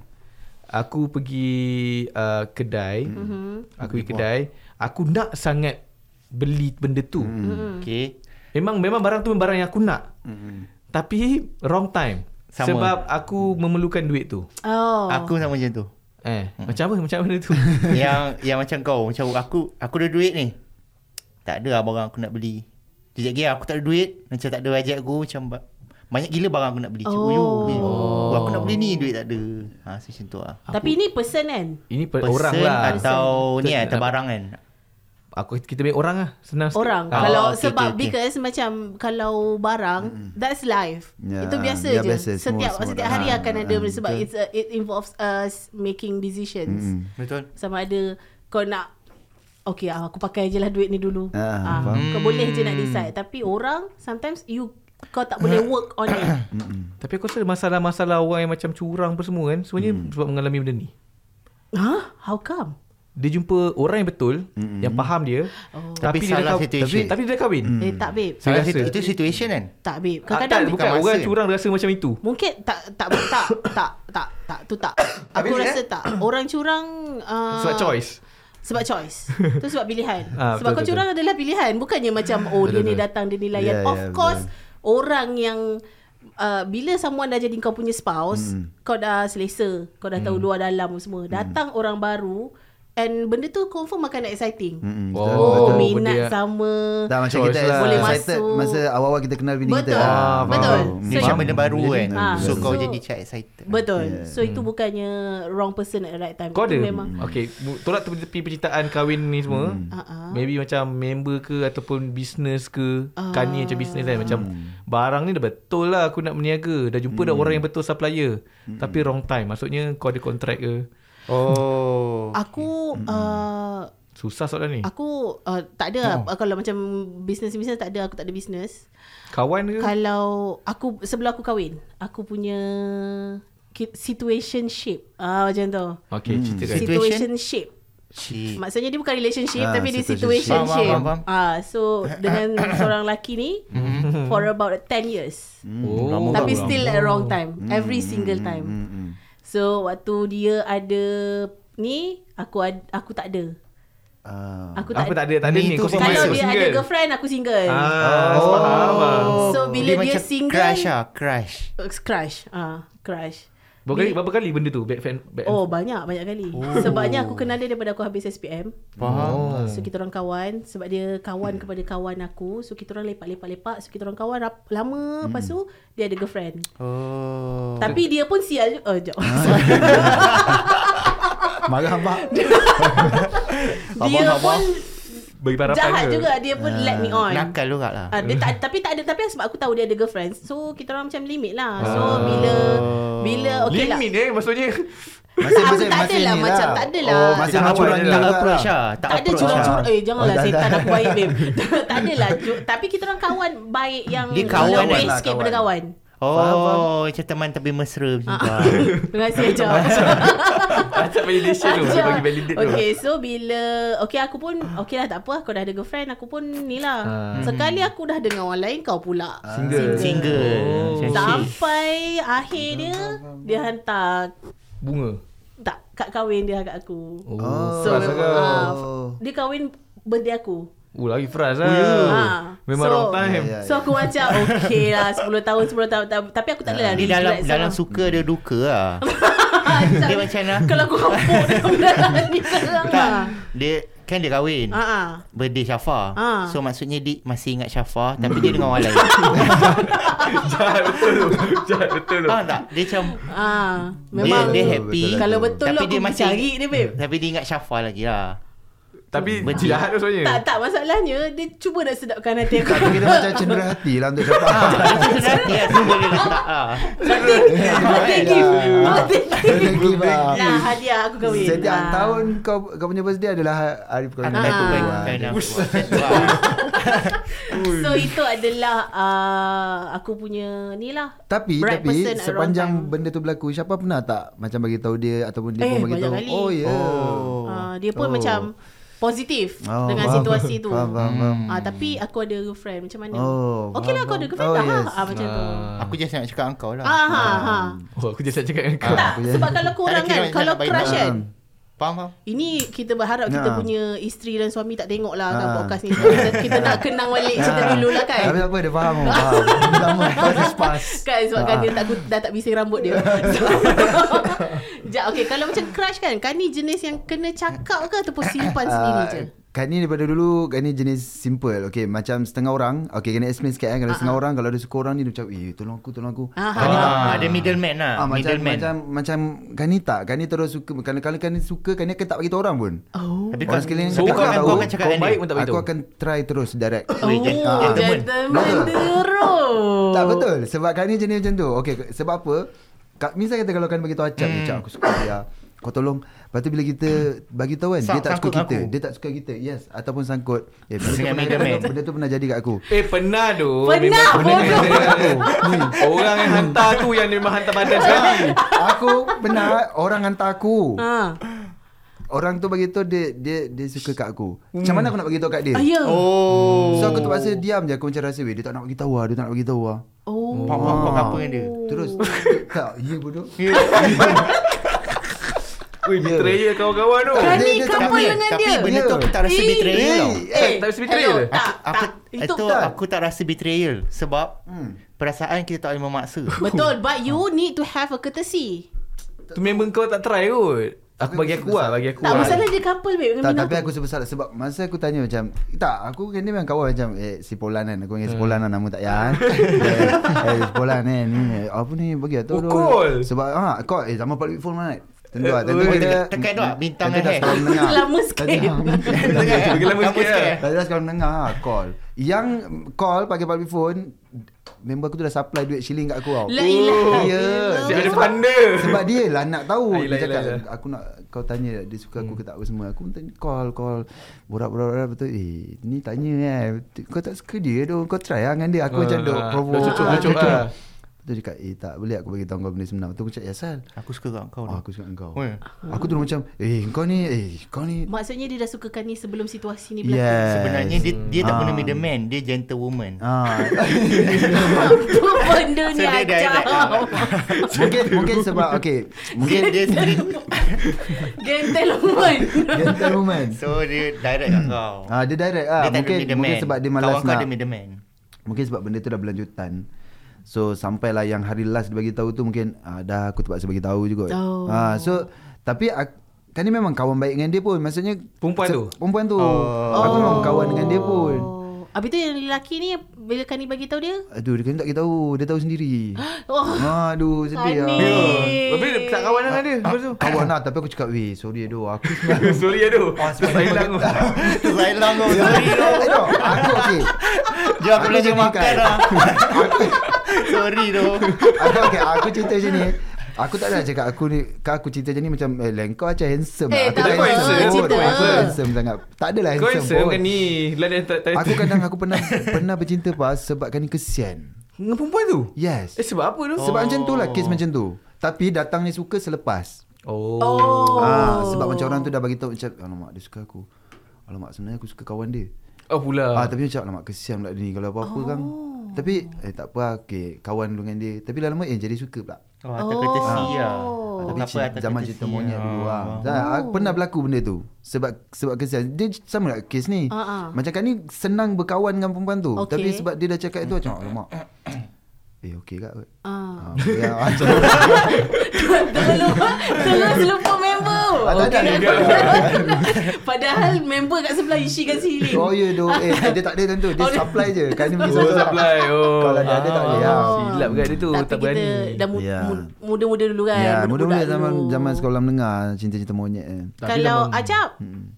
Speaker 2: Aku pergi uh, kedai, hmm. aku pergi kedai, aku nak sangat beli benda tu. Hmm.
Speaker 3: Okey.
Speaker 2: Memang memang barang tu barang yang aku nak.
Speaker 4: Hmm.
Speaker 2: Tapi wrong time.
Speaker 3: Sama.
Speaker 2: Sebab aku memerlukan duit tu.
Speaker 1: Oh.
Speaker 3: Aku sama macam tu.
Speaker 2: Eh, hmm. macam apa macam mana tu?
Speaker 3: yang yang macam kau, macam aku aku ada duit ni. Tak ada lah barang aku nak beli. Sekejap lagi aku tak ada duit, macam tak ada bajet aku, macam ba- banyak gila barang aku nak beli. Cik,
Speaker 1: Oh.
Speaker 3: oh. oh. Aku nak beli ni, duit tak ada. Ha, macam tu lah.
Speaker 1: Tapi ni person kan?
Speaker 2: Ini per,
Speaker 3: Person
Speaker 2: orang lah.
Speaker 3: atau ni
Speaker 2: Person.
Speaker 3: atau barang kan.
Speaker 2: Aku kita ambil orang lah. Senang sikit.
Speaker 1: Orang.
Speaker 2: Ah.
Speaker 1: Kalau
Speaker 3: okay,
Speaker 1: sebab
Speaker 3: okay, okay.
Speaker 1: because macam kalau barang, that's life.
Speaker 4: Ya,
Speaker 1: Itu biasa
Speaker 4: ya,
Speaker 1: je.
Speaker 4: biasa. Semua-
Speaker 1: Setiap
Speaker 4: semua
Speaker 1: setiap
Speaker 4: orang.
Speaker 1: hari akan
Speaker 4: Ah,
Speaker 1: ada
Speaker 4: ah,
Speaker 1: sebab
Speaker 4: betul.
Speaker 1: it's uh, it involves us making decisions.
Speaker 4: Mm.
Speaker 3: Betul.
Speaker 1: Sama ada kau nak okay, ah, aku pakai je lah duit ni dulu.
Speaker 4: Ah,
Speaker 1: Ah,
Speaker 4: faham.
Speaker 1: kau boleh je nak decide. Tapi orang sometimes you kau tak boleh work on it.
Speaker 2: Tapi aku rasa masalah-masalah orang yang macam curang apa semua kan, sebenarnya mm. sebab mengalami benda ni.
Speaker 1: Huh? How come?
Speaker 2: Dia jumpa orang yang betul, mm-hmm. yang faham dia,
Speaker 3: oh.
Speaker 2: tapi,
Speaker 3: tapi
Speaker 2: dia
Speaker 3: salah
Speaker 2: dah
Speaker 3: situation.
Speaker 2: Tapi, tapi dia dah kahwin.
Speaker 1: Mm. Eh tak babe.
Speaker 3: Salah
Speaker 2: rasa,
Speaker 3: situ, itu situation kan?
Speaker 1: Tak babe.
Speaker 2: Ah,
Speaker 1: Kadang-kadang
Speaker 2: tak, bukan orang curang rasa macam itu.
Speaker 1: Mungkin tak tak tak tak tak tak, tak tu tak. Aku
Speaker 4: Habis,
Speaker 1: rasa
Speaker 4: eh?
Speaker 1: tak. Orang curang uh,
Speaker 2: Sebab choice.
Speaker 1: Sebab choice. Tu sebab pilihan.
Speaker 2: Ah,
Speaker 1: sebab
Speaker 2: betul,
Speaker 1: kau curang
Speaker 2: betul.
Speaker 1: adalah pilihan. Bukannya macam oh
Speaker 2: Betul,
Speaker 1: dia ni
Speaker 2: betul.
Speaker 1: datang, dia ni layan.
Speaker 4: Yeah,
Speaker 1: Of
Speaker 4: yeah,
Speaker 1: course
Speaker 4: betul.
Speaker 1: orang yang uh, bila someone dah jadi kau punya spouse, mm. kau dah selesa, kau dah tahu
Speaker 2: Mm.
Speaker 1: luar dalam semua. Datang mm. orang baru and benda tu confirm akan exciting.
Speaker 4: Mm-mm,
Speaker 2: Oh,
Speaker 4: betul,
Speaker 1: Oh,
Speaker 4: betul.
Speaker 1: minat
Speaker 2: Benda-
Speaker 1: sama.
Speaker 4: Tak macam
Speaker 2: Choice
Speaker 4: kita
Speaker 2: lah.
Speaker 1: Boleh
Speaker 4: excited
Speaker 1: masuk.
Speaker 4: masa awal-awal kita kenal bini
Speaker 1: Betul.
Speaker 4: kita.
Speaker 2: Ah,
Speaker 1: Betul.
Speaker 2: faham.
Speaker 3: Dia
Speaker 1: So,
Speaker 3: macam
Speaker 1: you-
Speaker 3: benda baru kan.
Speaker 1: Ah,
Speaker 3: So, kau
Speaker 1: so-
Speaker 3: jadi macam excited.
Speaker 1: Betul.
Speaker 4: Yeah.
Speaker 1: So itu bukannya wrong person at the right time.
Speaker 2: Kau
Speaker 1: Itu
Speaker 2: ada
Speaker 1: memang.
Speaker 2: Okay, tolak tepi penciptaan kahwin ni semua.
Speaker 4: Hmm.
Speaker 1: Uh-uh.
Speaker 2: Maybe macam member ke ataupun business ke,
Speaker 1: Ah.
Speaker 2: Kan ni macam business kan, macam barang ni dah betul lah aku nak berniaga, dah jumpa dah orang yang betul supplier, tapi wrong time. Maksudnya kau ada kontrak ke?
Speaker 3: Oh.
Speaker 1: Aku uh,
Speaker 2: Susah soalan ni.
Speaker 1: aku uh, tak ada oh. Kalau macam business-business tak ada, aku tak ada business.
Speaker 2: Kawan ke?
Speaker 1: Kalau aku sebelum aku kahwin, aku punya ki- situationship. Ah macam tu.
Speaker 2: Okay,
Speaker 4: Hmm.
Speaker 2: ceritakan.
Speaker 3: Situation?
Speaker 1: Situationship.
Speaker 3: Cik.
Speaker 1: Maksudnya dia bukan relationship
Speaker 4: Ah,
Speaker 1: tapi dia
Speaker 4: situationship.
Speaker 1: situationship.
Speaker 3: Faham, faham,
Speaker 1: Ah so dengan seorang lelaki ni for about ten years.
Speaker 2: Oh,
Speaker 3: Lama
Speaker 1: Tapi
Speaker 3: lama.
Speaker 1: still at wrong time. Every single time.
Speaker 4: Mm-mm.
Speaker 1: So waktu dia ada ni, aku ad, aku tak ada.
Speaker 4: Ah.
Speaker 1: Aku tak
Speaker 2: Apa tak ada? Tak ada
Speaker 3: Ni
Speaker 2: ni.
Speaker 3: tu
Speaker 2: Kau
Speaker 3: dia
Speaker 1: Kalau
Speaker 3: masuk
Speaker 1: dia ada
Speaker 2: single.
Speaker 1: girlfriend, aku single.
Speaker 2: Ah,
Speaker 3: Oh.
Speaker 2: faham ah.
Speaker 1: So bila dia,
Speaker 3: macam
Speaker 1: single,
Speaker 3: crush lah, crush.
Speaker 1: uh, crush. Ah, crush.
Speaker 2: Berapa kali, berapa kali benda tu? Back fan, back
Speaker 1: Oh banyak banyak kali.
Speaker 3: Oh.
Speaker 1: Sebabnya aku kenal dia daripada aku habis S P M.
Speaker 3: Faham.
Speaker 2: Oh.
Speaker 1: So kita orang kawan. Sebab dia kawan kepada kawan aku. So kita orang lepak-lepak-lepak. So kita orang kawan rap, lama. Lepas tu dia ada girlfriend.
Speaker 3: Oh.
Speaker 1: Tapi dia pun sial. Oh jap.
Speaker 4: Marah mak.
Speaker 1: Dia
Speaker 3: Abang,
Speaker 1: pun
Speaker 2: bagi harapan
Speaker 1: jahat
Speaker 2: ke?
Speaker 1: juga. Dia pun let me on.
Speaker 3: Nakal juga lah.
Speaker 1: Ah, dia tak, tapi tak ada, tapi sebab aku tahu dia ada girlfriend. So kita orang macam limit lah. So
Speaker 2: Ah.
Speaker 1: bila bila okey lah.
Speaker 2: Limit eh maksudnya.
Speaker 4: Masih
Speaker 1: Aku
Speaker 4: masih
Speaker 1: tak
Speaker 4: masih
Speaker 1: adalah
Speaker 4: ni
Speaker 1: macam
Speaker 4: lah.
Speaker 1: tak adalah.
Speaker 4: Oh, masih
Speaker 2: Tak
Speaker 4: nak curang
Speaker 2: awal
Speaker 4: juga
Speaker 3: Tak
Speaker 4: lah.
Speaker 3: approach lah. Tak
Speaker 1: Tak ada
Speaker 3: approach
Speaker 1: curang-curang.
Speaker 3: lah.
Speaker 1: Eh janganlah
Speaker 4: Oh, dah,
Speaker 1: setan
Speaker 4: dah.
Speaker 1: aku baik babe. Tak adalah. Ju- Tapi kita orang kawan baik yang
Speaker 3: Dia kawan
Speaker 1: lebih
Speaker 4: lah,
Speaker 1: sikit
Speaker 4: kawan.
Speaker 1: pada kawan.
Speaker 3: Oh, macam teman tapi mesra macam tu.
Speaker 1: Ah. Terima kasih Ajak.
Speaker 2: Macam validation tu. Dia bagi validate tu.
Speaker 1: Okay so bila okay aku pun okay lah tak apa, aku dah ada girlfriend, aku pun ni lah.
Speaker 2: Ah.
Speaker 1: Sekali aku dah dengan orang lain, kau pula
Speaker 2: Single.
Speaker 3: Single.
Speaker 2: Oh.
Speaker 3: Macam
Speaker 1: sampai akhir dia dia hantar
Speaker 2: Bunga.
Speaker 1: tak kad kahwin dia kat aku.
Speaker 2: Oh,
Speaker 1: So
Speaker 2: frust
Speaker 1: memang,
Speaker 2: lah
Speaker 1: ah,
Speaker 2: kau.
Speaker 1: dia kahwin birthday aku.
Speaker 2: Oh, lagi frust lah.
Speaker 1: Ah.
Speaker 2: Memang
Speaker 1: So-
Speaker 2: wrong time.
Speaker 4: Ya, ya.
Speaker 1: So aku macam okay lah sepuluh tahun sepuluh tahun ta- tapi aku tak adalah
Speaker 3: Dia dalam
Speaker 1: regret
Speaker 3: dalam
Speaker 1: sama.
Speaker 3: suka ada duka lah.
Speaker 1: Macam-
Speaker 3: Dia macam mana?
Speaker 1: kalau aku kampuk dia dalam ni sekarang
Speaker 3: Tak.
Speaker 1: lah.
Speaker 3: Dia kan dia kahwin.
Speaker 1: Ah, ah.
Speaker 3: Birthday Syafa.
Speaker 1: Ah.
Speaker 3: So maksudnya dia masih ingat Syafa tapi dia dengan orang lain.
Speaker 2: Jahat betul tu. Jahat betul tu.
Speaker 3: Faham tak? Dia macam
Speaker 1: Ah,
Speaker 3: dia,
Speaker 1: memang
Speaker 3: dia happy.
Speaker 4: Betul lah
Speaker 1: kalau
Speaker 4: tu.
Speaker 1: betul
Speaker 3: Tapi
Speaker 1: lah
Speaker 3: dia
Speaker 1: aku
Speaker 3: masih-
Speaker 1: cari dia babe.
Speaker 3: Tapi dia ingat Syafa lagi lah.
Speaker 2: Tapi
Speaker 3: Betul.
Speaker 2: jahat tu sebenarnya.
Speaker 1: Tak tak masalahnya dia cuba nak sedapkan hati aku.
Speaker 4: Tapi kita macam cendera hati lah untuk siapa.
Speaker 3: Ah, itu sedati lah. Tu boleh letak lah.
Speaker 1: Birthday birthday gift. Birthday
Speaker 4: Birthday
Speaker 1: gift.
Speaker 4: gift lah.
Speaker 1: Nah, hadiah aku kahwin.
Speaker 4: Setiap
Speaker 1: Ah.
Speaker 4: tahun kau kau punya birthday adalah hari perkahwinan
Speaker 1: Ah.
Speaker 4: aku.
Speaker 3: Itu kan
Speaker 4: Ah,
Speaker 3: kan
Speaker 4: dia-
Speaker 3: aku. Macam tu lah.
Speaker 1: So itu adalah uh, aku punya ni lah.
Speaker 4: Tapi
Speaker 1: Right
Speaker 4: tapi
Speaker 1: person at
Speaker 4: sepanjang
Speaker 1: wrong time.
Speaker 4: benda tu berlaku, siapa pernah tak macam bagi tahu dia ataupun dia
Speaker 1: Eh,
Speaker 4: pun bagi
Speaker 1: banyak
Speaker 4: tahu.
Speaker 1: kali.
Speaker 4: Oh ya.
Speaker 3: Oh.
Speaker 1: Uh, dia pun
Speaker 4: Oh.
Speaker 1: macam positif
Speaker 4: Oh,
Speaker 1: dengan
Speaker 4: faham.
Speaker 1: situasi tu.
Speaker 4: Faham, faham, faham.
Speaker 1: Ah tapi aku ada girlfriend macam mana?
Speaker 4: Oh,
Speaker 1: Okey lah
Speaker 4: faham,
Speaker 1: aku ada
Speaker 4: faham.
Speaker 1: girlfriend
Speaker 4: Oh,
Speaker 1: dah.
Speaker 4: yes.
Speaker 1: Ah macam tu.
Speaker 2: Ah.
Speaker 3: Aku just nak cakap engkau lah.
Speaker 1: Ah ha ha.
Speaker 2: Oh, aku just nak cakap dengan kau.
Speaker 1: Tak,
Speaker 4: aku je.
Speaker 1: sebab kalau korang
Speaker 3: Tak ada
Speaker 1: kan,
Speaker 3: kira
Speaker 1: kalau
Speaker 3: nak baik
Speaker 1: crush
Speaker 3: nak.
Speaker 1: kan,
Speaker 3: Faham faham?
Speaker 1: ini kita berharap kita
Speaker 4: Ha.
Speaker 1: punya isteri dan suami tak tengok lah kan
Speaker 4: Ha.
Speaker 1: podcast ni. Kita, kita nak kenang balik cerita dulu lah kan.
Speaker 4: Tapi apa dia faham, oh, faham. Lama pas pas.
Speaker 1: Kan sebabkan
Speaker 4: Ha.
Speaker 1: dia tak dah tak bising rambut dia. Sekejap, okay, kalau macam crush kan, kan ni jenis yang kena cakap ke ataupun simpan sendiri
Speaker 4: Ah,
Speaker 1: je?
Speaker 4: Kan ni daripada dulu, kan ni jenis simple. Okay, macam setengah orang. Okay, kena explain sikit kan. Kalau
Speaker 1: Ah,
Speaker 4: setengah
Speaker 1: ah.
Speaker 4: orang, kalau ada suka orang ni, dia macam, eh, tolong aku, tolong aku.
Speaker 1: Ah,
Speaker 4: Kan ni tak.
Speaker 3: Ah, ada middleman lah.
Speaker 4: Ah, macam,
Speaker 3: Middleman.
Speaker 4: macam, macam, kan ni tak. Kan ni terus suka. Kalau kalau kan ni suka, kan ni akan tak bagi tahu orang pun.
Speaker 1: Oh.
Speaker 3: Tapi
Speaker 4: Orang
Speaker 3: kau
Speaker 4: sekeliling
Speaker 2: So,
Speaker 4: akan
Speaker 2: kau
Speaker 4: tak
Speaker 2: akan-
Speaker 4: tahu.
Speaker 2: kau akan cakap dengan baik dia? pun tak
Speaker 4: Aku
Speaker 2: beritahu.
Speaker 4: akan try terus direct.
Speaker 1: Oh,
Speaker 3: Ah,
Speaker 1: gentleman
Speaker 4: Betul.
Speaker 1: terus.
Speaker 4: Tak betul. Sebab kan ni jenis macam tu. Okay, sebab apa? Kak, misal kata kalau kan bagi tahu Acap, hmm. Acap aku suka dia. Kau tolong Lepas tu bila kita bagi tahu kan,
Speaker 3: Sang,
Speaker 4: dia tak suka kita.
Speaker 3: aku.
Speaker 4: Dia tak suka kita. Yes, ataupun sangkut. Eh, benda,
Speaker 3: Dengan
Speaker 4: tu
Speaker 3: Mega
Speaker 4: pernah,
Speaker 3: Man.
Speaker 4: benda tu pernah jadi kat aku.
Speaker 2: Eh pernah tu.
Speaker 1: Pernah,
Speaker 2: Memang-
Speaker 1: bodoh.
Speaker 2: Benda ni ada kat aku. Orang yang hantar tu yang dia memang hantar badan sekali.
Speaker 4: Aku pernah orang hantar aku.
Speaker 1: Ha.
Speaker 4: Orang tu bagi tahu dia dia dia suka kat aku. Macam mana aku nak bagi tahu kat dia?
Speaker 1: Ah, ya.
Speaker 3: Oh.
Speaker 4: So aku terpaksa diam je. Aku macam rasa weh, dia tak nak bagi tahu ah, dia tak nak bagi tahu ah.
Speaker 1: Oh.
Speaker 3: Pop-pop apa dengan dia?
Speaker 4: Terus tak, ya bodoh.
Speaker 2: Wih, betrayal kawan-kawan tu.
Speaker 1: Kani
Speaker 4: Dia- dia
Speaker 1: couple
Speaker 4: tapi-
Speaker 1: dengan
Speaker 3: Tapi
Speaker 1: dia.
Speaker 3: benda tu aku tak rasa
Speaker 1: Eh,
Speaker 3: betrayal tau.
Speaker 2: Eh, tak rasa betrayal
Speaker 1: hello,
Speaker 2: ke?
Speaker 1: Tak,
Speaker 3: Aku
Speaker 1: tak.
Speaker 3: itu,
Speaker 1: Itu
Speaker 4: tak.
Speaker 3: aku tak rasa betrayal sebab
Speaker 4: Hmm.
Speaker 3: perasaan kita tak boleh memaksa.
Speaker 1: betul, but you need to have a courtesy.
Speaker 2: Tu member kau tak try kot. Aku bagi aku lah, bagi aku
Speaker 1: Tak
Speaker 2: lah.
Speaker 1: masalah dia couple babe dengan
Speaker 4: Tak,
Speaker 1: Mina
Speaker 4: tapi
Speaker 1: tu.
Speaker 4: aku sebesar sebab masa aku tanya macam tak, aku kan dia memang kawan macam eh si Polan kan. Aku panggil si Polan lah nama tak ya. eh, eh si Polan ni ni apa ni bagi tahu
Speaker 2: Oh,
Speaker 4: tu.
Speaker 2: call.
Speaker 4: Sebab ha call eh zaman public phone mana. Tentu lah, tentu
Speaker 2: Oh,
Speaker 4: kita
Speaker 3: tekan tu lah, bintang
Speaker 4: tentu dah
Speaker 3: hash.
Speaker 4: sekolah menengah.
Speaker 1: Lama sikit.
Speaker 2: Bagi lama sikit lah.
Speaker 4: Dah dah sekolah menengah ha, call. Yang call pakai public phone, member aku tu dah supply duit shilling kat aku tau.
Speaker 1: La ilaha
Speaker 4: Ya.
Speaker 1: illallah.
Speaker 2: Dia ada panda.
Speaker 4: Sebab dia lah nak tahu.
Speaker 2: Ah,
Speaker 4: Dia
Speaker 2: yelah,
Speaker 4: cakap
Speaker 2: yelah, yelah.
Speaker 4: aku nak kau tanya dia suka aku ke tak apa semua. Aku tanya call call borak-borak betul. Eh ni tanya eh kau tak suka dia tu. Kau try lah dengan dia. Aku
Speaker 2: Ah,
Speaker 4: macam duk
Speaker 2: ah,
Speaker 4: provoke.
Speaker 2: dah cucuk,
Speaker 4: Ah,
Speaker 2: cucuk
Speaker 4: cucuk.
Speaker 2: lah.
Speaker 4: Lepas tu dia cakap eh tak boleh aku bagi tahu kau benda sebenar. Tu aku cakap ya Sal.
Speaker 3: Aku suka kat kau.
Speaker 4: Oh, aku suka dengan kau.
Speaker 3: Weh.
Speaker 4: Aku tu macam eh kau ni eh kau ni
Speaker 1: Maksudnya dia dah sukakan ni sebelum situasi ni berlaku.
Speaker 4: yes.
Speaker 3: Sebenarnya dia dia tak
Speaker 4: Ah.
Speaker 3: guna middleman, dia gentlewoman.
Speaker 4: Ah.
Speaker 1: Apa benda ni
Speaker 3: So, dia direct
Speaker 1: acap.
Speaker 4: mungkin mungkin sebab okey mungkin
Speaker 3: Dia dia street.
Speaker 1: Gentlewoman.
Speaker 4: gentlewoman.
Speaker 3: So dia direct kat kau.
Speaker 4: Ah dia direct ah.
Speaker 3: Dia tak ada
Speaker 4: Mungkin
Speaker 3: middleman.
Speaker 4: mungkin sebab dia malas
Speaker 3: Kawan kau
Speaker 4: nak
Speaker 3: ada middleman.
Speaker 4: mungkin sebab benda tu dah berlanjutan. So sampailah yang hari last dia bagi tahu tu mungkin ah, dah aku terpaksa bagi tahu juga.
Speaker 1: Oh.
Speaker 4: Ah so tapi ak- kan ni memang kawan baik dengan dia pun. Maksudnya
Speaker 2: Perempuan tu?
Speaker 4: Perempuan tu.
Speaker 3: Oh.
Speaker 4: Aku memang kawan dengan dia pun.
Speaker 1: Habis tu yang lelaki ni bila Kani bagi tahu dia?
Speaker 4: Aduh dia kan tak tahu. Dia tahu sendiri.
Speaker 1: Oh,
Speaker 4: Aduh sedih
Speaker 1: Kani.
Speaker 4: ah.
Speaker 2: Habis dia tak kawan dengan dia. Lepas tu.
Speaker 4: Kawan lah tapi aku cakap weh sorry aduh aku sebenarnya
Speaker 2: Sorry aduh. Tersilang tu.
Speaker 3: Thailand kau.
Speaker 4: sorry tu. Aku okey.
Speaker 3: Dia aku belajar
Speaker 4: jadi
Speaker 3: makan
Speaker 4: kan.
Speaker 3: lah. Sorry tu.
Speaker 4: Aku okey aku cerita macam ni. Aku tak ada cakap aku ni kan aku cerita macam ni macam eh lah, kau macam handsome
Speaker 1: Eh,
Speaker 4: lah. Aku
Speaker 1: tak
Speaker 4: tak
Speaker 2: apa,
Speaker 4: handsome.
Speaker 2: cerita.
Speaker 4: Aku tak handsome sangat. Tak adalah
Speaker 2: Kau
Speaker 4: handsome.
Speaker 2: handsome
Speaker 4: pun.
Speaker 2: kan ni. Lah dia tak tak.
Speaker 4: Aku kadang aku pernah pernah bercinta pas sebab Kani kesian.
Speaker 2: dengan perempuan tu.
Speaker 4: Yes.
Speaker 2: Eh sebab apa tu?
Speaker 4: Sebab macam tu lah kes macam tu. Tapi datangnya suka selepas.
Speaker 2: Oh.
Speaker 1: Oh.
Speaker 4: Ah, sebab macam orang tu dah bagi tahu macam alamak dia suka aku. Alamak sebenarnya aku suka kawan dia.
Speaker 2: Oh pula.
Speaker 4: Ah tapi macam alamak kesian pula dia ni kalau apa-apa kan. Tapi eh tak apa okey kawan dengan dia. Tapi lama-lama eh jadi suka pula.
Speaker 3: Oh, harta courtesy lah.
Speaker 1: Oh.
Speaker 4: Tapi
Speaker 3: Apa
Speaker 4: cinta,
Speaker 3: harta
Speaker 4: zaman
Speaker 3: courtesy
Speaker 4: cinta monyet
Speaker 3: lah.
Speaker 4: dulu lah. Dah, aku pernah berlaku benda tu. Sebab sebab kesian. Dia sama lah kes ni.
Speaker 1: Ah, ah.
Speaker 4: Macam kan ni senang berkawan dengan perempuan tu.
Speaker 1: Okey.
Speaker 4: Tapi sebab dia dah cakap itu macam alamak. Eh okey kak.
Speaker 1: Ah.
Speaker 4: Ah, ya, macam
Speaker 1: Terlupa Terlupa member.
Speaker 4: Ah, tak ada
Speaker 1: Okey.
Speaker 4: juga.
Speaker 1: Padahal member kat sebelah isi kasi healing.
Speaker 4: Oh ya doh. Eh dia tak ada tentu. Dia
Speaker 1: Oh, dia-
Speaker 4: supply je. Kan ni pergi
Speaker 2: Oh supply. Oh.
Speaker 4: Kalau dia ada tak boleh lah.
Speaker 2: Silap kat dia tu.
Speaker 1: Tapi
Speaker 2: Tak
Speaker 1: kita
Speaker 2: berani.
Speaker 1: dah mu-
Speaker 4: Ya.
Speaker 1: mu- muda-muda dulu kan.
Speaker 4: Ya,
Speaker 1: budak-budak
Speaker 4: mudah-mudahan zaman
Speaker 1: dulu.
Speaker 4: zaman sekolah menengah cinta-cinta monyet eh.
Speaker 2: Tapi
Speaker 1: Kalau
Speaker 2: memang-
Speaker 1: Acap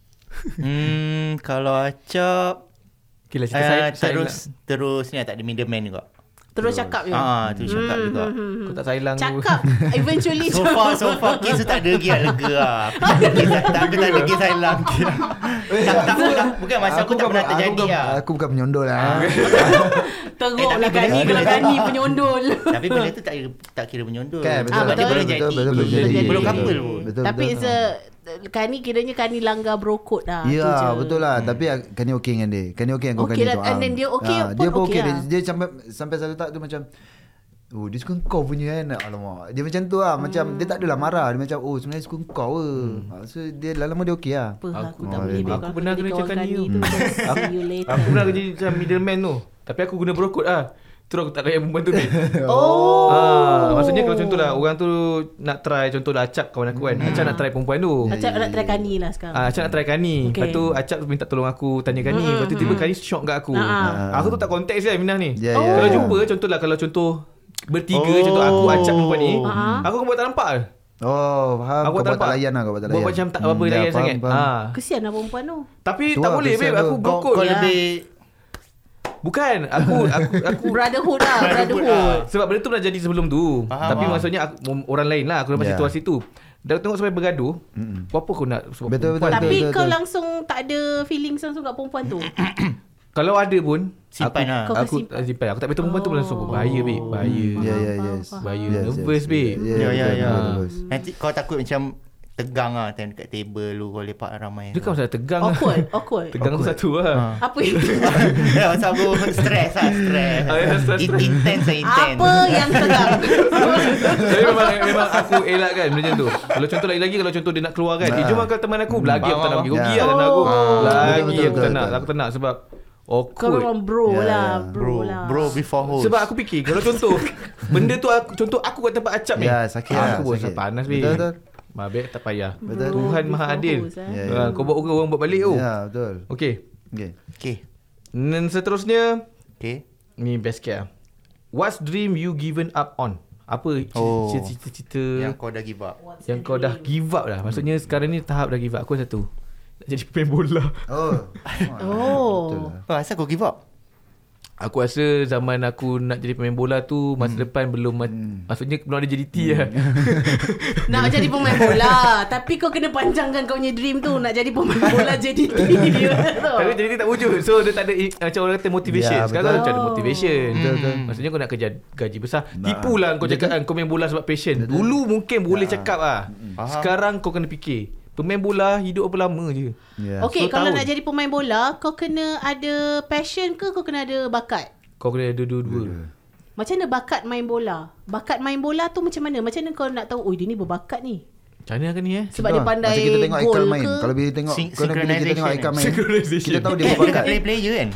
Speaker 3: Hmm, kalau acap
Speaker 2: Okay lah cerita
Speaker 3: uh,
Speaker 2: saya.
Speaker 3: terus terus ni lah, tak ada middleman juga.
Speaker 1: terus cakap je.
Speaker 3: Ah, terus cakap juga.
Speaker 2: Kau tak Thailand tu.
Speaker 1: Cakap eventually
Speaker 3: So far, so far kes tu tak ada lagi lah, lega lah. Kes tak tak ada tak ada kes Thailand. Tak tak bukan- bukan masa aku tak pernah
Speaker 4: aku
Speaker 3: terjadi
Speaker 4: bukan,
Speaker 3: lah.
Speaker 4: Aku bukan penyondol lah.
Speaker 1: teruk
Speaker 3: Eh, tapi
Speaker 1: lah Kani
Speaker 3: benda-
Speaker 1: kalau
Speaker 3: benda-
Speaker 1: Kani penyondol.
Speaker 3: Tapi benda tu tak tak kira menyondol.
Speaker 4: Kan, betul.
Speaker 1: Ah,
Speaker 3: Sebab dia
Speaker 1: betul.
Speaker 3: belum
Speaker 4: Betul,
Speaker 3: jadi.
Speaker 4: betul, betul,
Speaker 3: Belum
Speaker 4: betul,
Speaker 3: jadi.
Speaker 4: betul.
Speaker 3: Belum couple pun.
Speaker 4: Betul,
Speaker 1: Tapi
Speaker 4: betul.
Speaker 1: se Kani kiranya Kani langgar brokot lah. tu je.
Speaker 4: Ya betul lah. Tapi Kani okey dengan dia. Kani okey dengan
Speaker 1: Okey
Speaker 4: Kani
Speaker 1: lah,
Speaker 4: tu.
Speaker 1: and
Speaker 4: Ah.
Speaker 1: then dia okey
Speaker 4: Ah,
Speaker 1: pun
Speaker 4: Dia pun
Speaker 1: okey
Speaker 4: okey. Dia,
Speaker 1: lah.
Speaker 4: dia sampai sampai satu tak tu macam oh dia suka kau punya kan. Alamak. Dia macam tu lah. Macam dia tak adalah marah. Dia macam oh sebenarnya suka kau ke. Ah, So dia lama-lama dia okey lah.
Speaker 1: Apa aku,
Speaker 2: Aku-
Speaker 1: tak
Speaker 4: oh,
Speaker 1: boleh
Speaker 4: aku
Speaker 1: babe. Kalau
Speaker 2: pernah
Speaker 1: jadi
Speaker 2: kena
Speaker 1: kawan
Speaker 2: cakap
Speaker 1: Kani
Speaker 2: ni.
Speaker 1: tu. See you later.
Speaker 2: Aku pernah kerja macam middleman tu. Tapi aku guna brokot lah. Terus aku tak layan perempuan tu ni.
Speaker 1: Oh.
Speaker 2: Ah, maksudnya kalau contohlah orang tu nak try contohlah Acap kawan aku kan. Acap nak try perempuan tu.
Speaker 1: Acap nak try Kani lah sekarang.
Speaker 2: Ah, Acap nak try Kani.
Speaker 1: Okay.
Speaker 2: Lepas tu Acap minta tolong aku tanya Kani.
Speaker 1: Mm-mm,
Speaker 2: Lepas tu tiba
Speaker 1: mm-mm.
Speaker 2: Kani shock kat aku.
Speaker 1: Ah.
Speaker 2: Aku tu tak konteks je Minah ni.
Speaker 4: Ya, ya,
Speaker 2: Kalau
Speaker 4: ya.
Speaker 2: jumpa contohlah kalau contoh bertiga
Speaker 3: Oh.
Speaker 2: contoh aku Acap perempuan ni.
Speaker 1: Ah.
Speaker 2: Aku akan buat tak nampak.
Speaker 4: Oh faham.
Speaker 2: Aku
Speaker 4: Kau
Speaker 2: tak
Speaker 4: buat tak
Speaker 2: nampak.
Speaker 4: layan lah. Kau buat tak
Speaker 2: Buat
Speaker 4: layan.
Speaker 2: macam tak apa-apa
Speaker 4: Hmm,
Speaker 2: layan
Speaker 4: ya, faham,
Speaker 2: sangat.
Speaker 4: faham.
Speaker 2: Ah.
Speaker 1: Kesian lah perempuan tu.
Speaker 2: Tapi
Speaker 4: Tu
Speaker 2: tak
Speaker 4: lah,
Speaker 2: boleh
Speaker 4: kesian
Speaker 2: babe.
Speaker 4: tu.
Speaker 2: Aku
Speaker 3: Kau
Speaker 2: brokot.
Speaker 3: kau
Speaker 1: Ya.
Speaker 3: lebih
Speaker 2: Bukan. Aku aku aku
Speaker 1: Brotherhood lah. Brotherhood.
Speaker 3: lah.
Speaker 2: sebab benda tu dah jadi sebelum tu.
Speaker 3: Faham,
Speaker 2: Tapi
Speaker 3: faham.
Speaker 2: maksudnya aku, orang lain lah aku dalam
Speaker 4: Ya.
Speaker 2: situasi tu. Dah tengok sampai bergaduh. Mm-mm. Apa kau nak sebab
Speaker 4: betul,
Speaker 2: perempuan?
Speaker 4: betul,
Speaker 1: Tapi
Speaker 4: betul,
Speaker 1: kau
Speaker 4: betul.
Speaker 1: langsung tak ada feelings langsung kat perempuan tu.
Speaker 2: Kalau ada pun
Speaker 3: simpan
Speaker 2: aku,
Speaker 3: lah.
Speaker 1: Kau
Speaker 2: Aku
Speaker 1: simpan.
Speaker 2: simpan. Aku tak betul perempuan tu langsung bahaya babe. Bahaya.
Speaker 4: Ya ya yes.
Speaker 2: Bahaya.
Speaker 4: Yes,
Speaker 2: Nervous
Speaker 4: yes,
Speaker 2: babe.
Speaker 4: Ya
Speaker 3: Ya, ya, ya.
Speaker 4: Nervous.
Speaker 3: Nanti kau takut macam tegang lah time dekat table lu kau lepak ramai.
Speaker 2: Dia kan masalah tegang lah.
Speaker 1: Awkward, awkward.
Speaker 2: Tegang tu satu lah.
Speaker 1: Apa itu?
Speaker 3: Ya, masa aku stres lah, stres.
Speaker 2: Ah, ya, stres,
Speaker 3: In-
Speaker 2: stres.
Speaker 3: Intense lah, intense.
Speaker 1: Apa yang tegang?
Speaker 2: Tapi memang memang aku elak kan macam tu. Kalau contoh lagi-lagi kalau contoh dia nak keluar kan. Eh jom kau teman aku. Lagi aku tak nak pergi. Rugi
Speaker 4: Ya.
Speaker 2: lah tak nak aku.
Speaker 1: Oh.
Speaker 2: Lagi
Speaker 4: Betul,
Speaker 2: aku
Speaker 4: betul,
Speaker 2: tak nak.
Speaker 4: betul.
Speaker 2: Aku tak nak sebab
Speaker 1: Kau
Speaker 2: awkward.
Speaker 1: orang bro
Speaker 4: Ya,
Speaker 1: lah,
Speaker 4: ya.
Speaker 1: bro
Speaker 3: Bro,
Speaker 1: lah.
Speaker 3: bro before host.
Speaker 2: Sebab aku fikir kalau contoh benda tu aku contoh aku kat tempat acap ni.
Speaker 4: Ya, sakit lah,
Speaker 2: Aku pun
Speaker 4: sakit.
Speaker 2: panas babe.
Speaker 4: Betul, betul.
Speaker 2: Mabek tak payah.
Speaker 4: Betul.
Speaker 2: Tuhan
Speaker 1: Bro
Speaker 2: Maha
Speaker 1: before
Speaker 2: Adil.
Speaker 1: host, eh.
Speaker 4: Ya,
Speaker 2: Ha, kau buat orang orang buat balik tu.
Speaker 4: Ya betul.
Speaker 2: Okey.
Speaker 4: Okay.
Speaker 3: Okay.
Speaker 2: Dan seterusnya
Speaker 3: Okay.
Speaker 2: ni best care. What's dream you given up on? Apa
Speaker 3: Oh.
Speaker 2: cita-cita
Speaker 3: Yang kau dah give up.
Speaker 2: yang kau dah give up dah. Maksudnya sekarang ni tahap dah give up. Aku satu. Nak jadi pemain bola.
Speaker 4: Oh.
Speaker 1: Oh.
Speaker 4: Betul lah.
Speaker 3: Oh, asal kau give up?
Speaker 2: Aku rasa zaman aku nak jadi pemain bola tu masa hmm. depan belum hmm. maksudnya belum ada J D T hmm. lah.
Speaker 1: Nak jadi pemain bola. Tapi kau kena panjangkan kau punya dream tu. Nak jadi pemain bola J D T dia.
Speaker 2: Tapi J D T tak wujud. So dia tak ada macam orang kata motivation.
Speaker 4: Ya,
Speaker 2: Sekarang
Speaker 4: betul.
Speaker 2: macam ada motivation.
Speaker 4: Betul, betul.
Speaker 2: Maksudnya kau nak kerja gaji besar.
Speaker 4: Nah.
Speaker 2: Tipulah kau
Speaker 4: Betul.
Speaker 2: cakap kan kau main bola sebab passion.
Speaker 4: Betul.
Speaker 2: Dulu mungkin boleh
Speaker 4: Ya.
Speaker 2: cakap ah.
Speaker 3: Faham.
Speaker 2: Sekarang kau kena fikir. Pemain bola hidup apa lama je.
Speaker 4: Ya.
Speaker 1: Okay,
Speaker 2: So,
Speaker 1: kalau
Speaker 2: tahun.
Speaker 1: nak jadi pemain bola, kau kena ada passion ke kau kena ada bakat?
Speaker 2: Kau kena ada dua-dua.
Speaker 1: Macam mana bakat main bola? Bakat main bola tu macam mana? Macam mana kau nak tahu, oh dia ni berbakat ni?
Speaker 2: Macam mana kan ni eh?
Speaker 1: Sebab dia pandai
Speaker 4: Macam kita tengok Aikal
Speaker 1: gol
Speaker 4: main.
Speaker 1: ke?
Speaker 4: Kalau bila tengok
Speaker 3: Syn-
Speaker 4: kalau bila kita tengok Aikal main,
Speaker 2: Synchronization.
Speaker 4: kita tahu dia
Speaker 3: Eh,
Speaker 4: berbakat.
Speaker 3: dekat play-player kan?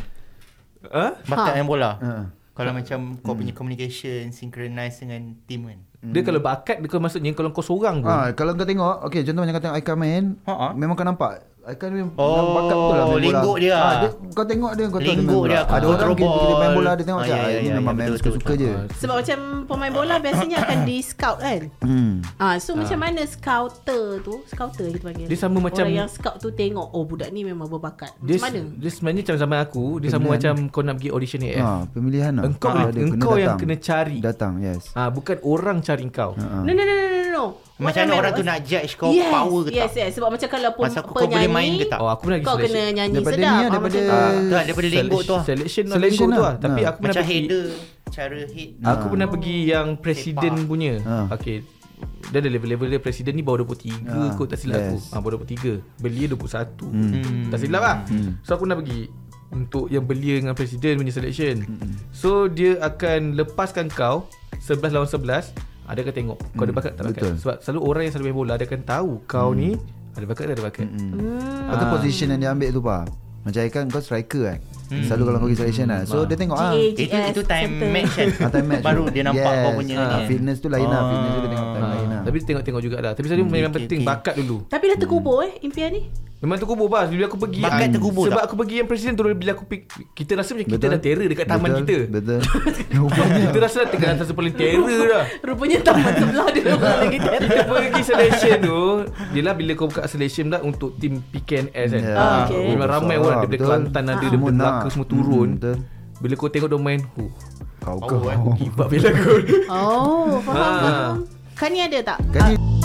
Speaker 2: Ha?
Speaker 3: Bakat
Speaker 1: Ha.
Speaker 3: main bola.
Speaker 4: Ha.
Speaker 3: Kalau macam kau punya communication synchronize dengan team kan.
Speaker 2: Dia kalau bakat dia kau maksudnya kalau kau seorang pun.
Speaker 4: Ah, kalau kau tengok, okey contoh macam kau tengok Aikal main,
Speaker 3: Ha, ha.
Speaker 4: memang kau nampak Aikal memang
Speaker 3: Oh,
Speaker 4: bakat betul lah main bola.
Speaker 3: lingguk dia.
Speaker 4: Ah, dia. Kau tengok dia, kau tahu dia main
Speaker 3: Lingguk
Speaker 4: bola.
Speaker 3: dia,
Speaker 4: Ada
Speaker 3: control
Speaker 4: orang kita, kita main bola dia tengok
Speaker 3: ball.
Speaker 4: macam
Speaker 3: Ah, ya,
Speaker 4: ah, ini
Speaker 3: ya,
Speaker 4: memang
Speaker 3: ya,
Speaker 4: main
Speaker 3: betul,
Speaker 4: suka-suka
Speaker 3: betul.
Speaker 4: je.
Speaker 1: Sebab macam pemain bola biasanya akan di scout kan?
Speaker 4: Hmm.
Speaker 1: Ah, so macam mana scouter tu? Scouter kita panggil.
Speaker 2: Dia sama macam-
Speaker 1: orang yang scout tu tengok, oh budak ni memang berbakat.
Speaker 2: Dia,
Speaker 1: Macam mana?
Speaker 2: dia sebenarnya macam zaman aku, dia sama
Speaker 4: Pemilihan.
Speaker 2: macam kau nak pergi audition A F.
Speaker 4: Ha, pemilihan lah.
Speaker 2: Engkau
Speaker 4: Ah,
Speaker 2: boleh-
Speaker 4: dia
Speaker 2: engkau yang
Speaker 4: datang.
Speaker 2: kena cari.
Speaker 4: Datang, yes.
Speaker 2: Ah, bukan orang cari kau.
Speaker 4: Ha.
Speaker 1: No, no, no, no, no, no.
Speaker 3: Macam mana orang tu nak judge kau
Speaker 1: yes,
Speaker 3: power ke
Speaker 1: yes,
Speaker 3: tak?
Speaker 1: Yes, sebab macam kalau pem-
Speaker 3: Masa aku, kau boleh main ke tak?
Speaker 2: Oh, aku pernah pergi
Speaker 1: Kau
Speaker 2: selection.
Speaker 1: kena nyanyi
Speaker 4: Daripada
Speaker 1: sedap.
Speaker 4: ni lah,
Speaker 1: Ah,
Speaker 4: daripada-
Speaker 1: macam tu.
Speaker 3: Ah, tak, daripada lenggok tu lah.
Speaker 2: Selection lah
Speaker 4: Selection
Speaker 2: lenggok tu
Speaker 4: lah.
Speaker 2: lah. Tapi
Speaker 4: Ha.
Speaker 2: aku pernah
Speaker 3: Macam
Speaker 2: pergi
Speaker 3: header, cara hit.
Speaker 2: Aku pernah pergi yang presiden
Speaker 3: Sepak.
Speaker 2: punya.
Speaker 4: Ha.
Speaker 2: Okey. Dia ada level-level dia. Presiden ni bawah dua puluh tiga
Speaker 4: Ha,
Speaker 2: kot tak silap aku.
Speaker 4: yes.
Speaker 2: Ah, bawah dua puluh tiga. Belia dua puluh satu.
Speaker 3: Hmm.
Speaker 2: Tak silap lah.
Speaker 4: Hmm.
Speaker 2: So aku nak pergi untuk yang belia dengan presiden punya selection. So dia akan lepaskan kau sebelas lawan sebelas. Ada akan tengok kau ada bakat tak bakat.
Speaker 4: Betul.
Speaker 2: Sebab selalu orang yang selalu main bola dia akan tahu kau ni ada bakat tak ada bakat.
Speaker 1: Hmm.
Speaker 4: Atau
Speaker 2: Ah.
Speaker 4: position yang dia ambil tu pa. Macam Aikal kau striker kan.
Speaker 3: Hmm.
Speaker 4: Selalu kalau kau pergi selection lah. So
Speaker 2: Ah.
Speaker 4: dia tengok ah.
Speaker 1: G A,
Speaker 3: Itu itu time
Speaker 1: center.
Speaker 3: match kan.
Speaker 4: Ah, time match
Speaker 3: Baru
Speaker 4: tu.
Speaker 3: dia nampak
Speaker 4: yes.
Speaker 3: kau punya
Speaker 4: ah,
Speaker 3: ni kan.
Speaker 4: fitness tu lain lah.
Speaker 3: Oh.
Speaker 4: Fitness tu dia tengok time
Speaker 2: Ah,
Speaker 4: lain lah.
Speaker 2: Tapi tengok-tengok jugalah. Tapi selalu
Speaker 3: Hmm,
Speaker 2: memang
Speaker 3: okay,
Speaker 2: penting
Speaker 3: okay.
Speaker 2: bakat dulu.
Speaker 1: Tapi dah terkubur eh impian ni.
Speaker 2: Memang terkubur pas bila aku pergi.
Speaker 3: Bakat
Speaker 2: ah,
Speaker 3: terkubur
Speaker 2: Sebab
Speaker 3: tak?
Speaker 2: aku pergi yang presiden tu bila aku pergi, kita rasa macam kita
Speaker 4: Betul.
Speaker 2: dah terror dekat taman
Speaker 4: Betul.
Speaker 2: kita.
Speaker 4: Betul. Rupanya.
Speaker 2: Kita rasa dah tengah atas paling terror dah.
Speaker 1: Rupanya taman sebelah dia orang lagi terror.
Speaker 2: Kita pergi selection tu, yelah bila kau buka selection dah untuk tim P K N S kan.
Speaker 4: Ya.
Speaker 1: Ah, okay.
Speaker 2: Memang ramai
Speaker 4: Betul.
Speaker 2: orang daripada
Speaker 4: Betul.
Speaker 2: Kelantan ada,
Speaker 1: Ah.
Speaker 2: daripada
Speaker 4: Semua
Speaker 2: Melaka
Speaker 4: nak.
Speaker 2: semua turun.
Speaker 4: Hmm, betul.
Speaker 2: Bila kau tengok dia main, huh,
Speaker 4: Kau
Speaker 3: Power,
Speaker 4: kau.
Speaker 2: give up bila aku.
Speaker 1: Oh, faham,
Speaker 2: Ah.
Speaker 1: faham. Kan ni ada tak?
Speaker 4: Kan ni